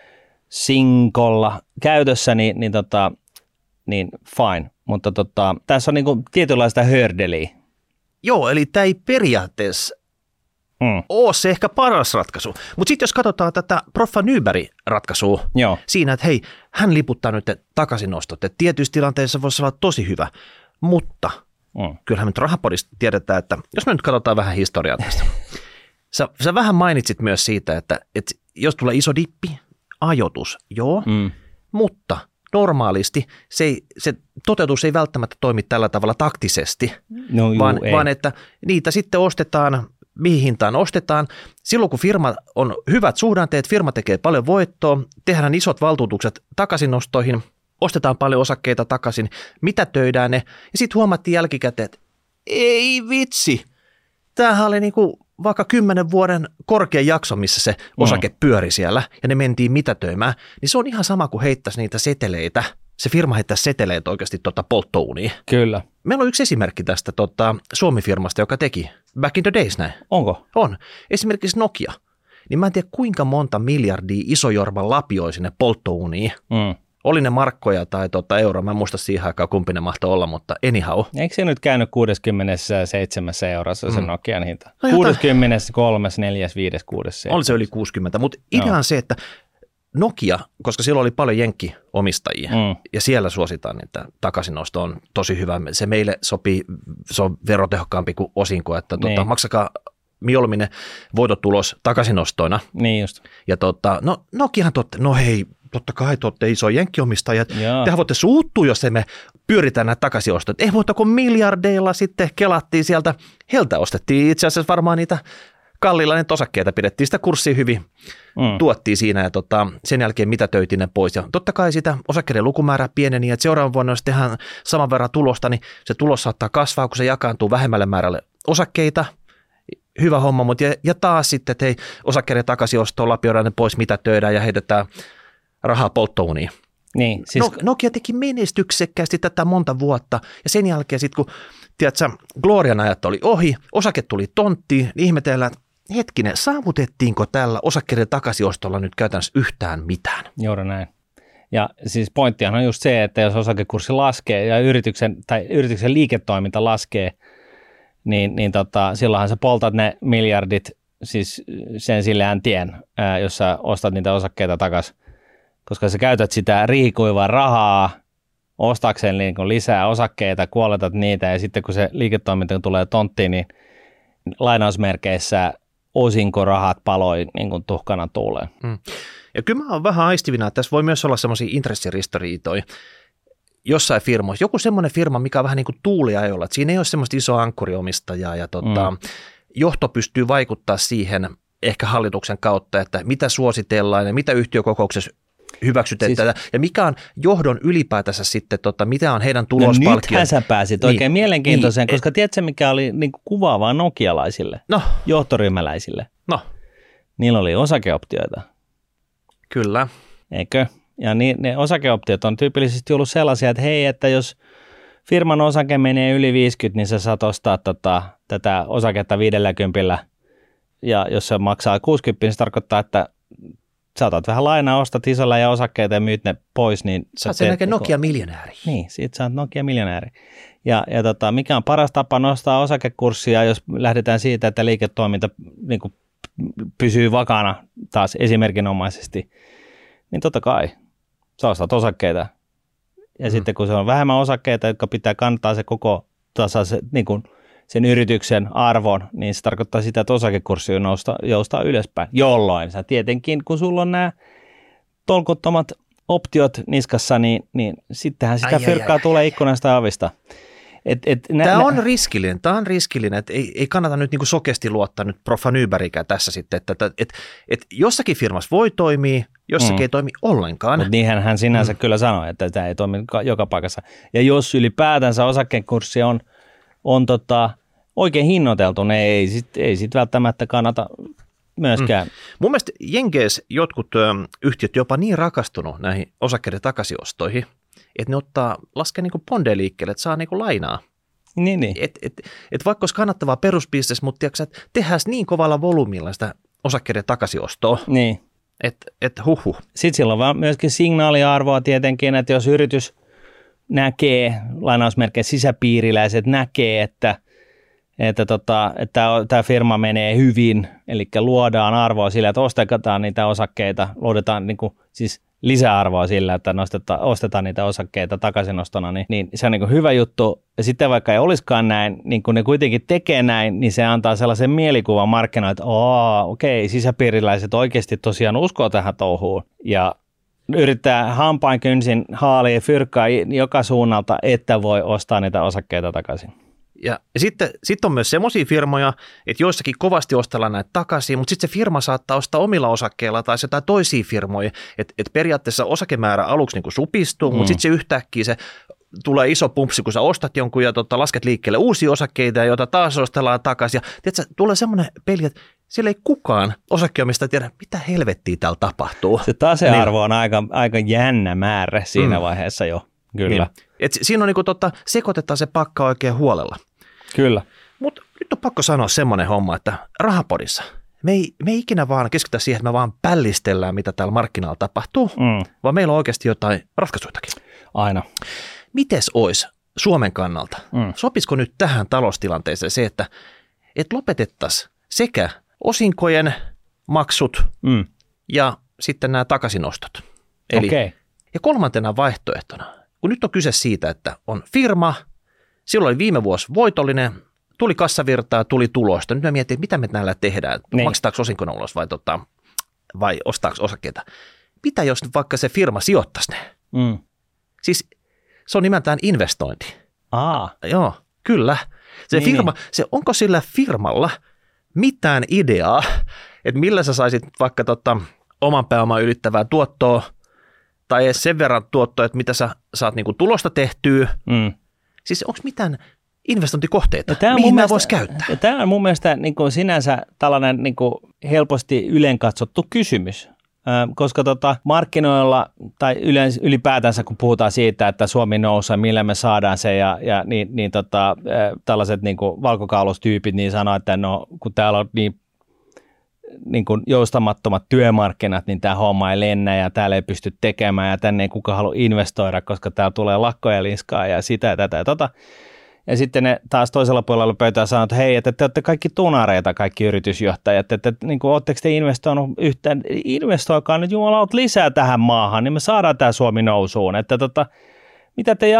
Sinkolla käytössä, niin fine, mutta tässä on niin kuin tietynlaista hördeliä. Joo, eli tämä ei periaatteessa ole se ehkä paras ratkaisu. Mutta sitten jos katsotaan tätä Proffa Nybergin ratkaisua siinä, että hei, hän liputtaa nyt takaisinnostot, että tietyissä tilanteissa voisi olla tosi hyvä, mutta kyllähän nyt Rahapodista tiedetään, että jos me nyt katsotaan vähän historiaa tästä. Sä vähän mainitsit myös siitä, että jos tulee iso dippi, ajoitus, mutta normaalisti se toteutus ei välttämättä toimi tällä tavalla taktisesti, vaan että niitä sitten ostetaan, mihin hintaan ostetaan. Silloin kun firma on hyvät suhdanteet, firma tekee paljon voittoa, tehdään isot valtuutukset takaisinostoihin, ostetaan paljon osakkeita takaisin, mitätöidään ne ja sitten huomattiin jälkikäteen, että ei vitsi, tämähän oli niinku vaikka 10 vuoden korkean jakso, missä se osake pyöri siellä ja ne mentiin mitätöimään, niin se on ihan sama kuin heittäisi niitä seteleitä. Se firma heittäisi seteleitä oikeasti polttouuniin. Kyllä. Meillä on yksi esimerkki tästä Suomi-firmasta, joka teki back in the days näin. Onko? On. Esimerkiksi Nokia. Niin mä en tiedä kuinka monta miljardia isojorban lapioi sinne polttouuniin. Oli ne markkoja tai euroa, mä en muista siihen aikaan kumpi ne mahtoi olla, mutta anyhow. Eikö se nyt käynyt 67 eurossa se Nokian hinta? No 60, 3, 4, 5, 6, 7. Oli se yli 60, mutta idea on se, että Nokia, koska siellä oli paljon jenkkiomistajia ja siellä suositaan, että takaisinosto on tosi hyvä. Se meille sopii, se on verotehokkaampi kuin osinko, että maksakaa mieluummin voitotulos takaisinostoina. Niin just. Ja no Nokiahan totta kai te olette iso jenkkiomistajat. Tehän voitte suuttua, jos emme pyöritään näitä takaisinostot. Ei muuta kuin miljardeilla sitten kelattiin sieltä. Heiltä ostettiin itse asiassa varmaan niitä kalliilla niitä osakkeita, pidettiin sitä kurssia hyvin, tuottiin siinä ja sen jälkeen mitätöitiin ne pois. Ja totta kai sitä osakkeiden lukumäärä pieneni, että seuraavan vuonna jos tehdään saman verran tulosta, niin se tulos saattaa kasvaa, kun se jakaantuu vähemmälle määrälle osakkeita. Hyvä homma, mutta ja taas sitten, että hei, osakkeiden takaisinostoon lapioidaan ne pois, mitätöidään ja heitetään rahaa polttouuniin. Niin, siis Nokia teki menestyksekkäästi tätä monta vuotta ja sen jälkeen sitten kun tiedätkö, Glorian ajat oli ohi, osake tuli tonttiin, niin ihmetellään, hetkinen, saavutettiinko tällä osakkeiden takaisinostolla nyt käytännössä yhtään mitään? Juuri näin. Ja siis pointtihan on just se, että jos osakekurssi laskee ja yrityksen liiketoiminta laskee, niin silloinhan sä poltat ne miljardit siis sen silleään tien, jos sä ostat niitä osakkeita takaisin, koska sä käytät sitä riikuivaa rahaa ostaakseen niin lisää osakkeita, kuoletat niitä ja sitten kun se liiketoiminta tulee tonttiin, niin lainausmerkeissä osinkorahat paloi niin kuin tuhkana tuuleen. Ja kyllä mä oon vähän aistivina, että tässä voi myös olla semmoisia intressiristoriitoja. jossain firmoissa, joku semmoinen firma, mikä on vähän niin kuin tuuliajolla, että siinä ei ole semmoista isoa ankkuriomistajaa ja johto pystyy vaikuttaa siihen ehkä hallituksen kautta, että mitä suositellaan ja mitä yhtiökokouksessa hyväksytetään siis, ja mikä on johdon ylipäätänsä sitten, mitä on heidän tulospalkkiot. No nythän sä pääsit oikein mielenkiintoiseen, koska tiedätkö mikä oli niin kuin kuvaavaa nokialaisille, johtoryhmäläisille? No. Niillä oli osakeoptioita. Kyllä. Eikö? Ja ne osakeoptiot on tyypillisesti ollut sellaisia, että hei, että jos firman osake menee yli 50, niin sä saat ostaa tätä osaketta 50, ja jos se maksaa 60, niin se tarkoittaa, että sä otat vähän lainaa, ostat isolla ja osakkeita ja myyt ne pois. Niin sä oot sen jälkeen Nokia-miljonääri. Niin, siitä sä oot Nokia-miljonääri. Ja mikä on paras tapa nostaa osakekurssia, jos lähdetään siitä, että liiketoiminta niin kuin pysyy vakana taas esimerkinomaisesti, niin totta kai sä ostat osakkeita. Ja sitten kun se on vähemmän osakkeita, jotka pitää kantaa se koko niin kuin sen yrityksen arvon, niin se tarkoittaa sitä, että osakekurssi joustaa ylöspäin. Jolloin sä tietenkin, kun sulla on nämä tolkuttomat optiot niskassa, niin sittenhän sitä fyrkkaa tulee ikkunasta ja avista. Tämä on riskillinen, että ei kannata nyt niinku sokeasti luottaa nyt profa Nybergikään tässä sitten, että jossakin firmassa voi toimia, jossakin ei toimi ollenkaan. Mutta niinhän hän sinänsä kyllä sanoi, että tämä ei toimi joka paikassa. Ja jos ylipäätänsä osakekurssi on oikein hinnoiteltu, niin ei sit välttämättä kannata myöskään. Mun mielestä Jenkeissä jotkut yhtiöt jopa niin rakastunut näihin osakkeiden takaisinostoihin, että ne laskee niinku bondeja liikkeelle, että saa niinku lainaa. Niin. Et vaikka olisi kannattavaa perusbisnes, mutta tehdään niin kovalla volyymilla sitä osakkeiden takaisinostoa, niin. että huhhuh. Sitten sillä on vaan myöskin signaaliarvoa tietenkin, että jos yritys näkee, lainausmerkeissä sisäpiiriläiset näkee, että tämä firma menee hyvin, eli luodaan arvoa sillä, että ostetaan niitä osakkeita, luodaan niin kuin, siis lisäarvoa sillä, että ostetaan niitä osakkeita takaisinostona, niin se on niin kuin hyvä juttu. Ja sitten vaikka ei olisikaan näin, niin kun ne kuitenkin tekee näin, niin se antaa sellaisen mielikuvan markkinoille, että okei, sisäpiiriläiset oikeasti tosiaan uskoo tähän touhuun. Ja yrittää hampain kynsin haalia fyrkkaa joka suunnalta, että voi ostaa niitä osakkeita takaisin. Ja sitten on myös semmoisia firmoja, että joissakin kovasti ostellaan näitä takaisin, mutta sitten se firma saattaa ostaa omilla osakkeilla tai jotain toisia firmoja, että periaatteessa osakemäärä aluksi niin kuin supistuu, mutta sitten se yhtäkkiä se tulee iso pumpsi, kun sä ostat jonkun ja lasket liikkeelle uusia osakkeita, joita taas ostellaan takaisin. Ja tiedätkö, tulee semmoinen peli, että siellä ei kukaan osakkeomista tiedä, mitä helvettiä täällä tapahtuu. Se tasearvo on aika jännä määrä siinä vaiheessa jo, kyllä. Niin. Et siinä on niin kuin sekoitetaan se pakka oikein huolella. Kyllä. Mutta nyt on pakko sanoa semmoinen homma, että Rahapodissa me ei ikinä vaan keskitytä siihen, että me vaan pällistellään, mitä täällä markkinoilla tapahtuu, vaan meillä on oikeasti jotain ratkaisuitakin. Aina. Mites olisi Suomen kannalta? Sopisiko nyt tähän taloustilanteeseen se, että lopetettaisiin sekä osinkojen maksut ja sitten nämä takaisinnostot? Eli, ja kolmantena vaihtoehtona, kun nyt on kyse siitä, että on firma, silloin oli viime vuosi voitollinen, tuli kassavirtaa, tuli tulosta. Nyt mä mietin, että mitä me näillä tehdään, maksetaanko osinkona ulos vai ostaako osakkeita. Mitä jos nyt vaikka se firma sijoittaisi ne? Siis se on nimeltään investointi. Joo, kyllä. Se firma, onko sillä firmalla mitään ideaa, että millä sä saisit vaikka oman pääoman ylittävää tuottoa tai edes sen verran tuottoa, että mitä sä saat niinku tulosta tehtyä. Siis onko mitään investointikohteita, mihin mä vois käyttää? Tämä on mun mielestä niin kuin sinänsä tällainen niin kuin helposti ylenkatsottu kysymys, koska markkinoilla tai ylipäätänsä kun puhutaan siitä, että Suomi nousee, millä me saadaan se tällaiset niin kuin valkokaulustyypit niin sanoo, että no kun täällä on niin kuin joustamattomat työmarkkinat, niin tämä homma ei lennä ja täällä ei pysty tekemään ja tänne ei kukaan halua investoida, koska täällä tulee lakkoja liskaa ja sitä ja tätä ja Ja sitten ne taas toisella puolella pöytää sanoo, että hei, että te olette kaikki tunareita, kaikki yritysjohtajat, että niin kuin, ootteko te investoinut yhtään, investoikaa nyt jumalaut lisää tähän maahan, niin me saadaan tämä Suomi nousuun, että mitä te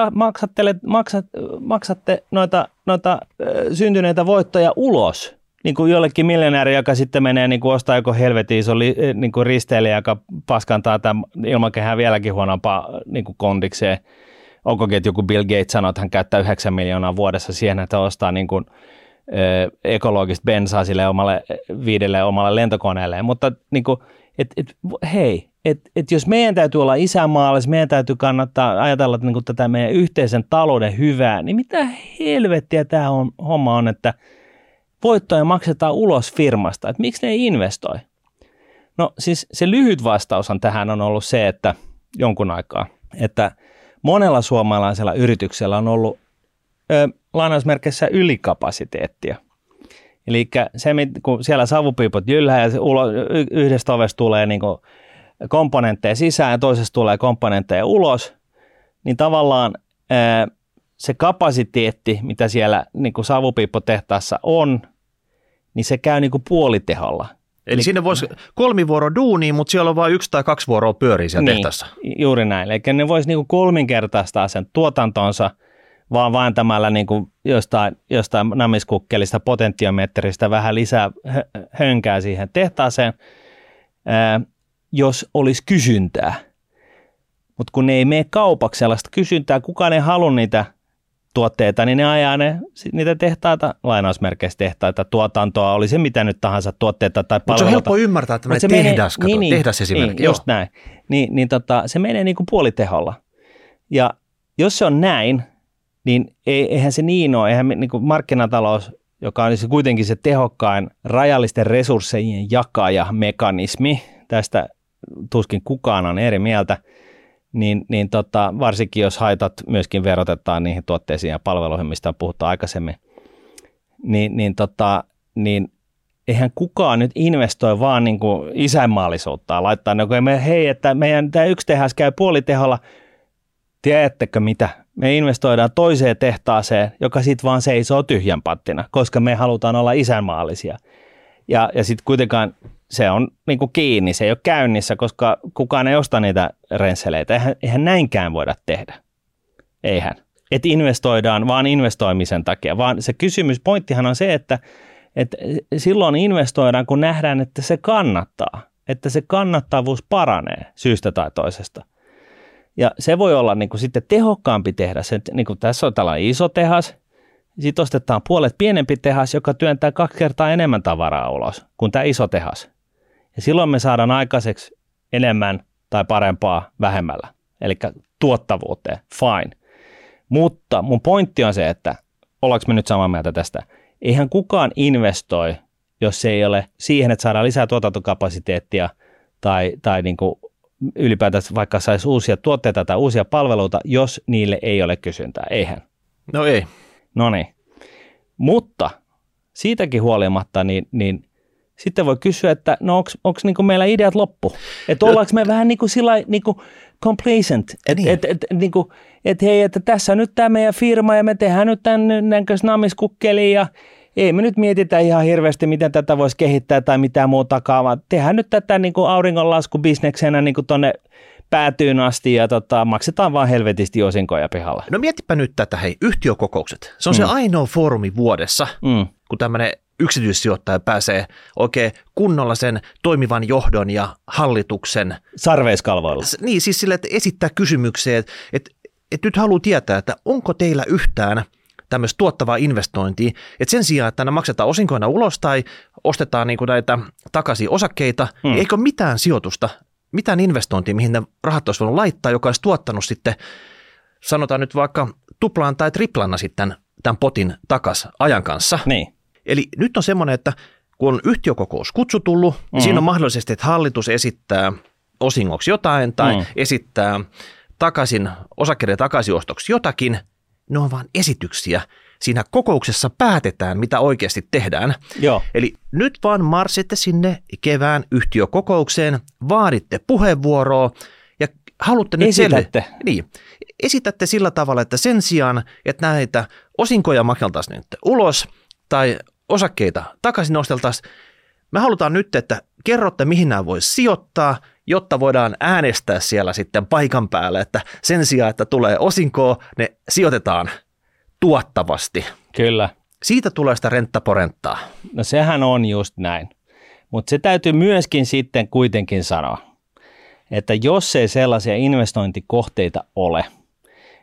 maksatte noita syntyneitä voittoja ulos, niin kuin jollekin miljonääri, joka sitten menee niin kuin ostaa joku helvetin iso niin kuin risteilijä, joka paskantaa tämän ilmakehään vieläkin huonompaa niin kuin kondikseen, onkokin, että joku Bill Gates sanoo, että hän käyttää 9 miljoonaa vuodessa siihen, että ostaa niin kuin, ekologista bensaa sille omalle 5 omalle lentokoneelleen, mutta niin kuin, hei, jos meidän täytyy olla isänmaallis, meidän täytyy kannattaa ajatella niin kuin tätä meidän yhteisen talouden hyvää, niin mitä helvettiä tämä homma on, että voittoja maksetaan ulos firmasta, että miksi ne ei investoi? No siis se lyhyt vastaushan tähän on ollut se, että jonkun aikaa, että monella suomalaisella yrityksellä on ollut lainausmerkeissä ylikapasiteettia. Eli se, kun siellä savupiiput jyllää ja yhdestä ovesta tulee niin kuin komponentteja sisään ja toisesta tulee komponentteja ulos, niin tavallaan se kapasiteetti, mitä siellä niin kuin savupiippotehtaassa on, niin se käy niin kuin puoliteholla. Eli sinne voisi 3 vuoroa duunia, mutta siellä on vain 1 tai 2 vuoroa pyörii siellä tehtaassa. Juuri näin. Eli ne voisi niin kuin 3-kertaistaa sen tuotantonsa vaan vääntämällä niin kuin jostain namiskukkelista potentiometristä vähän lisää hönkää siihen tehtaaseen, jos olisi kysyntää. Mutta kun ne ei mene kaupaksi sellaista kysyntää, kukaan ei halua niitä tuotteita, niin ne ajaa niitä tehtaita, lainausmerkeissä tehtaita, tuotantoa, oli se mitä nyt tahansa, tuotteita tai palveluita. Mutta se on helppo ymmärtää, että tehdas esimerkiksi. Just näin. Se menee niin kuin puoliteholla. Ja jos se on näin, niin eihän se niin ole. Eihän niin kuin markkinatalous, joka on kuitenkin se tehokkain rajallisten resurssejen jakaja-mekanismi, tästä tuskin kukaan on eri mieltä, niin varsinkin jos haitat myöskin verotetaan niihin tuotteisiin ja palveluihin, mistä on puhuttu aikaisemmin, niin eihän kukaan nyt investoi vaan niin kuin isänmaallisuutta laittaa, hei, että meidän tämä yksi tehdas käy puoliteholla, tiedättekö mitä? Me investoidaan toiseen tehtaaseen, joka sitten vaan seisoo tyhjän pattina, koska me halutaan olla isänmaallisia. Ja sitten kuitenkaan se on niin kuin kiinni, se ei ole käynnissä, koska kukaan ei osta niitä rensseleitä. Eihän näinkään voida tehdä. Eihän. Että investoidaan vaan investoimisen takia, vaan se pointtihan on se, että silloin investoidaan, kun nähdään, että se kannattaa, että se kannattavuus paranee syystä tai toisesta. Ja se voi olla niin kuin sitten tehokkaampi tehdas. Niin kuin tässä on tällainen iso tehdas, sitten ostetaan puolet pienempi tehdas, joka työntää 2 kertaa enemmän tavaraa ulos kuin tämä iso tehdas. Ja silloin me saadaan aikaiseksi enemmän tai parempaa vähemmällä, eli tuottavuuteen, fine. Mutta mun pointti on se, että ollaanko me nyt samaa mieltä tästä, eihän kukaan investoi, jos se ei ole siihen, että saadaan lisää tuotantokapasiteettia tai niin kuin ylipäätään vaikka saisi uusia tuotteita tai uusia palveluita, jos niille ei ole kysyntää. Eihän. No ei. No niin. Mutta siitäkin huolimatta, niin sitten voi kysyä, että no onko niinku meillä ideat loppu? Että ollaanko me vähän niin kuin sillä niinku complacent, että hei, että tässä nyt tämä meidän firma ja me tehdään nyt tämän näköistä namiskukkeliin ja ei me nyt mietitä ihan hirveästi, miten tätä voisi kehittää tai mitään muuta, vaan tehdään nyt tätä niin kuin auringonlaskubisneksenä niin kuin tuonne päätyyn asti ja maksetaan vaan helvetisti osinkoja pihalla. No mietipä nyt tätä, hei, yhtiökokoukset. Se on se ainoa foorumi vuodessa, kun tämmöinen yksityissijoittaja pääsee oikein kunnolla sen toimivan johdon ja hallituksen sarveiskalvoilla. Niin, siis sille, että esittää kysymyksiä, että nyt haluaa tietää, että onko teillä yhtään tämmöistä tuottavaa investointia, että sen sijaan, että ne maksetaan osinkoina ulos tai ostetaan niin kuin näitä takaisin osakkeita, niin eikö mitään sijoitusta, mitään investointia, mihin ne rahat olisi voinut laittaa, joka olisi tuottanut sitten, sanotaan nyt vaikka tuplaan tai triplana sitten tämän potin takaisin ajan kanssa. Niin. Eli nyt on semmoinen, että kun on yhtiökokous kutsu tullut, niin siinä on mahdollisesti, että hallitus esittää osingoksi jotain tai esittää osakkeiden takaisinostoksi jotakin. Ne on vaan esityksiä. Siinä kokouksessa päätetään, mitä oikeasti tehdään. Joo. Eli nyt vaan marssitte sinne kevään yhtiökokoukseen, vaaditte puheenvuoroa ja haluatte nyt esitätte sillä tavalla, että sen sijaan, että näitä osinkoja makeltaisiin nyt ulos tai osakkeita takaisin nosteltaisiin, me halutaan nyt, että kerrotte, mihin nämä voisi sijoittaa, jotta voidaan äänestää siellä sitten paikan päällä, että sen sijaan, että tulee osinkoa, ne sijoitetaan tuottavasti. Kyllä. Siitä tulee sitä renttaporenttaa. No sehän on just näin. Mutta se täytyy myöskin sitten kuitenkin sanoa, että jos ei sellaisia investointikohteita ole,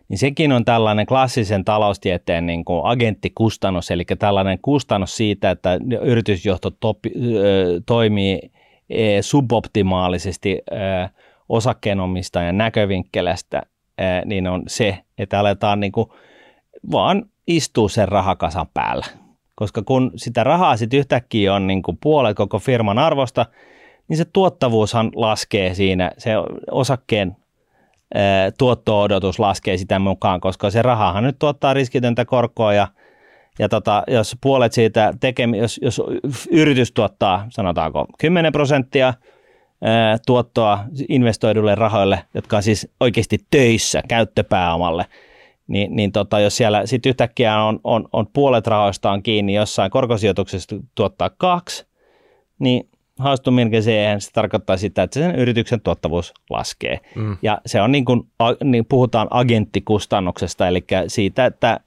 niin sekin on tällainen klassisen taloustieteen niin kuin agenttikustannus, eli tällainen kustannus siitä, että yritysjohto toimii suboptimaalisesti osakkeenomistajan näkövinkkelestä, niin on se, että aletaan niin kuin vaan istua sen rahakasan päällä. Koska kun sitä rahaa sitten yhtäkkiä on niin kuin puolet koko firman arvosta, niin se tuottavuushan laskee siinä, se osakkeen tuotto-odotus laskee sitä mukaan, koska se rahahan nyt tuottaa riskitöntä korkoa ja jos puolet siitä jos yritys tuottaa sanotaanko 10% tuottoa investoidulle rahoille, jotka on siis oikeasti töissä käyttöpääomalle, niin jos siellä sitten yhtäkkiä on puolet rahoistaan kiinni jossain korkosijoituksessa tuottaa 2, niin haustumilkin se tarkoittaa sitä, että sen yrityksen tuottavuus laskee. Ja se on niin puhutaan agenttikustannuksesta, eli siitä, että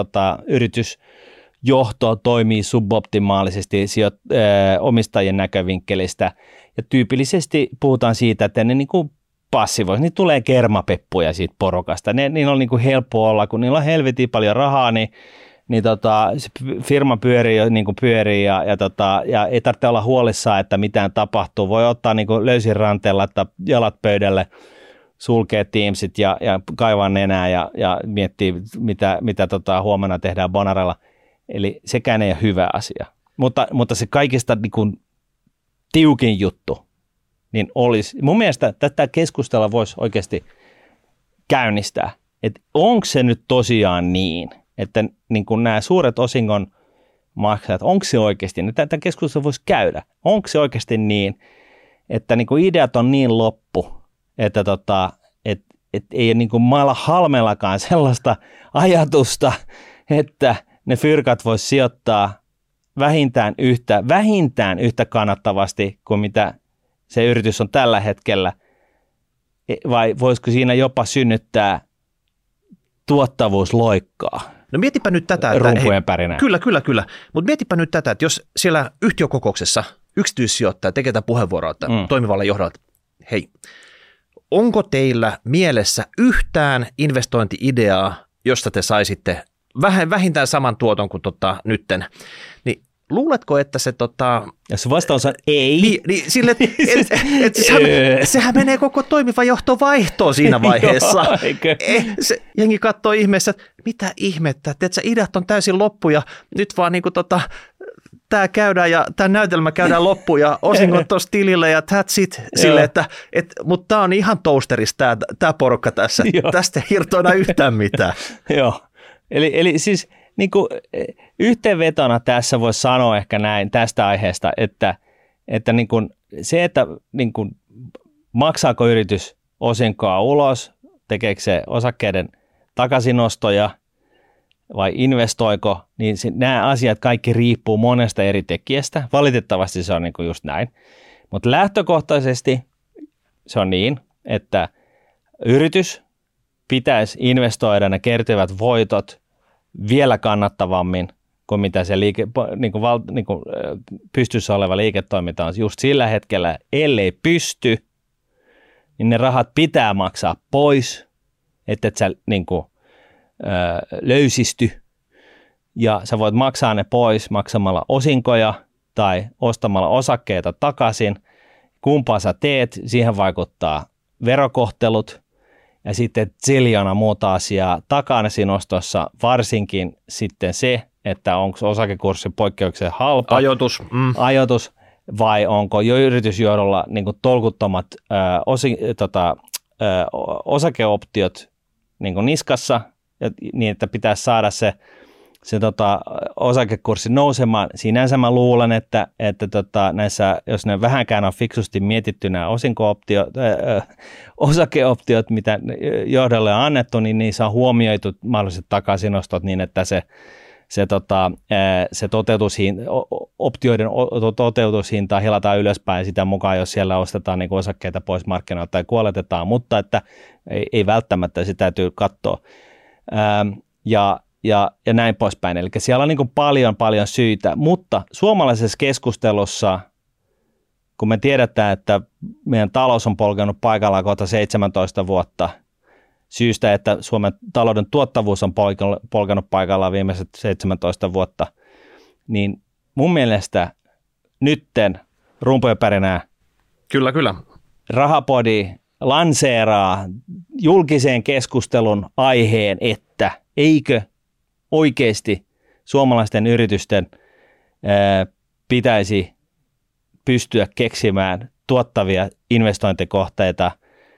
yritysjohto toimii suboptimaalisesti omistajien näkövinkkelistä. Ja tyypillisesti puhutaan siitä, että ne niin kuin passivoisi, niin tulee kermapeppuja siitä porukasta. Niillä on niin kuin helppo olla, kun niillä on helvetin paljon rahaa, niin se firma pyörii niin kuin pyörii ja ei tarvitse olla huolissaan, että mitään tapahtuu. Voi ottaa niin kuin löysin ranteella, että jalat pöydälle, sulkee Teamsit ja kaivaa nenää ja miettii, mitä huomenna tehdään Bonarella. Eli sekään ei ole hyvä asia. Mutta se kaikista niin kuin tiukin juttu, niin olisi, mun mielestä tätä keskustelua voisi oikeasti käynnistää, että onko se nyt tosiaan niin, että niin kuin nämä suuret osingon maksajat, onko se oikeasti, niin tätä keskustelua voisi käydä, onko se oikeasti niin, että niin kuin ideat on niin loppu, että ei niin kuin mailla halmellakaan sellaista ajatusta, että ne fyrkat voisi sijoittaa vähintään yhtä kannattavasti kuin mitä se yritys on tällä hetkellä, vai voisiko siinä jopa synnyttää tuottavuusloikkaa? No mietipä nyt tätä. Rumpujen pärinää. Kyllä. Mutta mietipä nyt tätä, että jos siellä yhtiökokouksessa yksityissijoittaja tekee tätä puheenvuoroa toimivalle johdolle, että hei, onko teillä mielessä yhtään investointi-ideaa, josta te saisitte vähintään saman tuoton kuin nytten, niin luuletko, että se jos vastaus on ei. Niin sille, sehän menee koko toimiva johto vaihtoon siinä vaiheessa. Se jengi katsoo ihmeessä, että mitä ihmettä, että ideat on täysin loppu ja nyt vaan niin kuin tämä käydään ja tämä näytelmä käydään loppuun ja osingot tuossa tilille ja that's it. Sille, mutta tämä on ihan toasterissa tämä porukka tässä. Tästä ei irtoina yhtään mitään. Joo. Eli siis niin kuin yhteenvetona tässä voisi sanoa ehkä näin tästä aiheesta, että niin kuin se, että niin kuin maksaako yritys osinkoa ulos, tekeekö se osakkeiden takaisinostoja vai investoiko, niin nämä asiat kaikki riippuu monesta eri tekijästä. Valitettavasti se on niin kuin just näin. Mutta lähtökohtaisesti se on niin, että yritys pitäisi investoida ne kertyvät voitot vielä kannattavammin kuin mitä se pystyssä oleva liiketoiminta on just sillä hetkellä. Ellei pysty, niin ne rahat pitää maksaa pois, että et sä löysisty. Ja sä voit maksaa ne pois maksamalla osinkoja tai ostamalla osakkeita takaisin. Kumpaa sä teet, siihen vaikuttaa verokohtelut. Ja sitten ziljona muuta asiaa takana siinä ostossa, varsinkin sitten se, että onko osakekurssi poikkeuksellisen halpa. Ajoitus vai onko jo yritysjohdolla niin kuin tolkuttomat osakeoptiot niin kuin niskassa, niin että pitäisi saada se osakekurssi nousemaan. Sinänsä mä luulen, että näissä, jos ne vähänkään on fiksusti mietitty nämä osakeoptiot, mitä johdolle on annettu, niin niissä on huomioitu mahdolliset takaisinnostot niin, että se optioiden toteutushintaa hilataan ylöspäin sitä mukaan, jos siellä ostetaan niin osakkeita pois markkinoilta tai kuoletetaan, mutta että ei välttämättä, se täytyy katsoa. Ja näin poispäin. Eli siellä on niin kuin paljon syitä, mutta suomalaisessa keskustelussa, kun me tiedetään, että meidän talous on polkenut paikallaan kohta 17 vuotta, syystä, että Suomen talouden tuottavuus on polkanut paikallaan viimeiset 17 vuotta, niin mun mielestä nytten rumpujen pärinää. Kyllä. Rahapodi lanseeraa julkiseen keskustelun aiheen, että eikö oikeasti suomalaisten yritysten pitäisi pystyä keksimään tuottavia investointikohteita,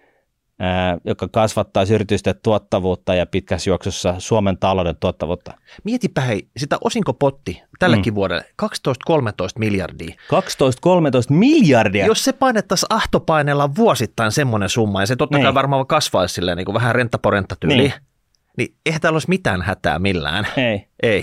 joka kasvattaisi yritysten tuottavuutta ja pitkässä juoksussa Suomen talouden tuottavuutta. Mietipä hei, sitä osinkopotti tällekin vuodelle, 12-13 miljardia. 12-13 miljardia? Jos se painettaisiin ahtopaineella vuosittain semmoinen summa, ja se totta kai varmaan kasvaisi silleen niin kuin vähän renttaporenttatyyliin, niin eihän täällä olisi mitään hätää millään. Ei.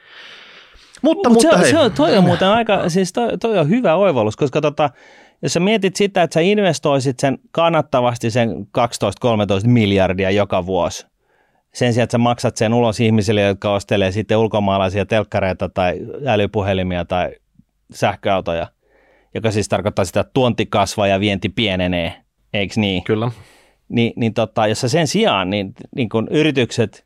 Mutta hei. Toi on muuten aika, siis toi on hyvä oivallus, koska jos sä mietit sitä, että sä investoisit sen kannattavasti sen 12-13 miljardia joka vuosi, sen sijaan, että sä maksat sen ulos ihmisille, jotka ostelee sitten ulkomaalaisia telkkareita tai älypuhelimia tai sähköautoja, joka siis tarkoittaa sitä, että tuonti kasvaa ja vienti pienenee, eikö niin? Kyllä. Niin jos sä sen sijaan, niin kun yritykset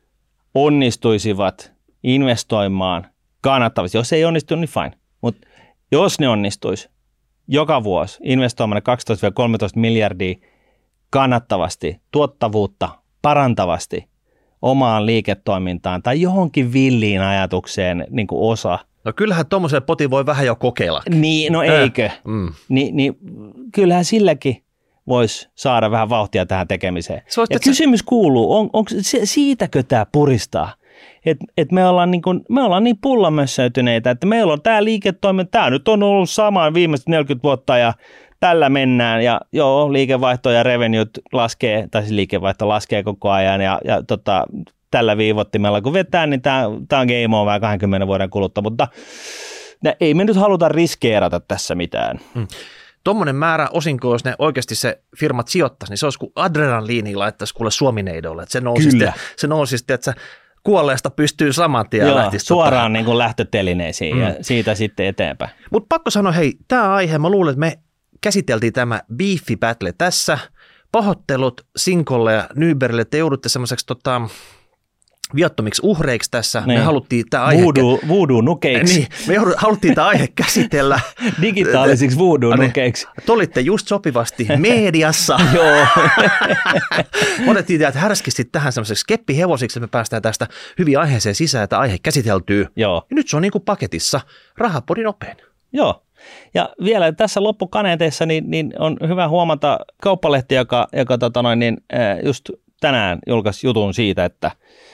onnistuisivat investoimaan kannattavasti, jos ei onnistu, niin fine, mutta jos ne onnistuisi, joka vuosi investoimalla 12-13 miljardia kannattavasti, tuottavuutta parantavasti omaan liiketoimintaan tai johonkin villiin ajatukseen niin kuin osa. No kyllähän tuommoisen potin voi vähän jo kokeilla. Niin, no eikö? Niin kyllähän silläkin voisi saada vähän vauhtia tähän tekemiseen. Ja kysymys kuuluu, onko siitäkö tämä puristaa? Että me ollaan niin pullamössöityneitä, että meillä on tämä liiketoiminta, tämä nyt on ollut sama viimeiset 40 vuotta ja tällä mennään ja joo, liikevaihto ja revenuet laskee, tai siis liikevaihto laskee koko ajan ja tällä viivottimella kun vetää, niin tämä on game over 20 vuoden kuluttua, mutta ei me nyt haluta riskeerata tässä mitään. Tuommoinen määrä osinkoa, jos ne oikeasti se firmat sijoittaisi, niin se olisi kuin adrenaliini laittaisi kuule Suomineidolle, että se nousisi, että kuolleesta pystyy saman tien. Joo, suoraan niin kuin lähtötelineisiin ja siitä sitten eteenpäin. Mutta pakko sanoa, hei, tämä aihe, mä luulen, että me käsiteltiin tämä Beefy Battle tässä. Pahoittelut Sinkolle ja Nybergille, te joudutte semmoiseksi viattomiksi uhreiksi tässä. Niin. Me haluttiin tämä aihe... Voodoo-nukeiksi. Niin, me haluttiin tämä aihe käsitellä. Digitaalisiksi voodoo-nukeiksi. Te olitte just sopivasti mediassa. Joo. Otettiin teidät härskisti tähän semmoiseksi keppihevosiksi, että me päästään tästä hyvin aiheeseen sisään, että aihe käsiteltyy. Joo. Ja nyt se on niin kuin paketissa. Rahapodin nopein. Joo. Ja vielä tässä loppukaneeteissa niin on hyvä huomata Kauppalehti, joka just tänään julkaisi jutun siitä, että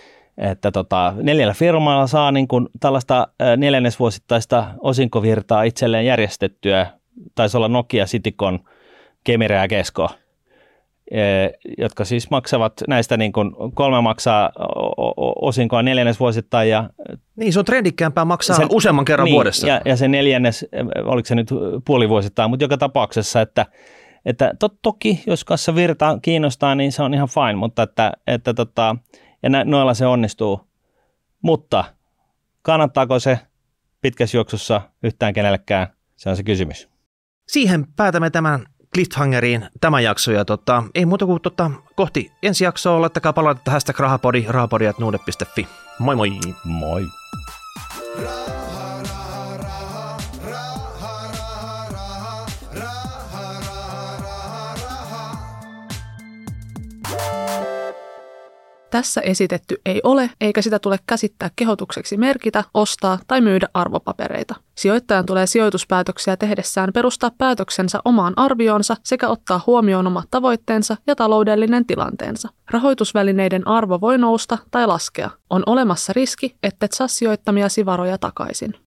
4 firmalla saa niin kuin tällaista neljännesvuosittaista osinkovirtaa itselleen järjestettyä. Taisi olla Nokia, Citycon, Kemira ja Kesko, jotka siis maksavat näistä, niin kuin 3 maksaa osinkoa neljännesvuosittain. Niin, se on trendikkäämpää maksaa useamman kerran vuodessa. Ja se neljännes, oliko se nyt puolivuosittain, mutta joka tapauksessa, että toki jos kassavirta kiinnostaa, niin se on ihan fine, mutta ja noilla se onnistuu, mutta kannattaako se pitkässä juoksussa yhtään kenellekään, se on se kysymys. Siihen päätämme tämän cliffhangeriin tämän jakson ja ei muuta kuin kohti ensi jaksoa, laittakaa palautetta #rahapodi@nuude.fi. Moi moi! Moi! Tässä esitetty ei ole, eikä sitä tule käsittää kehotukseksi merkitä, ostaa tai myydä arvopapereita. Sijoittajan tulee sijoituspäätöksiä tehdessään perustaa päätöksensä omaan arvioonsa sekä ottaa huomioon omat tavoitteensa ja taloudellinen tilanteensa. Rahoitusvälineiden arvo voi nousta tai laskea. On olemassa riski, ettet saa sijoittamiasi varoja takaisin.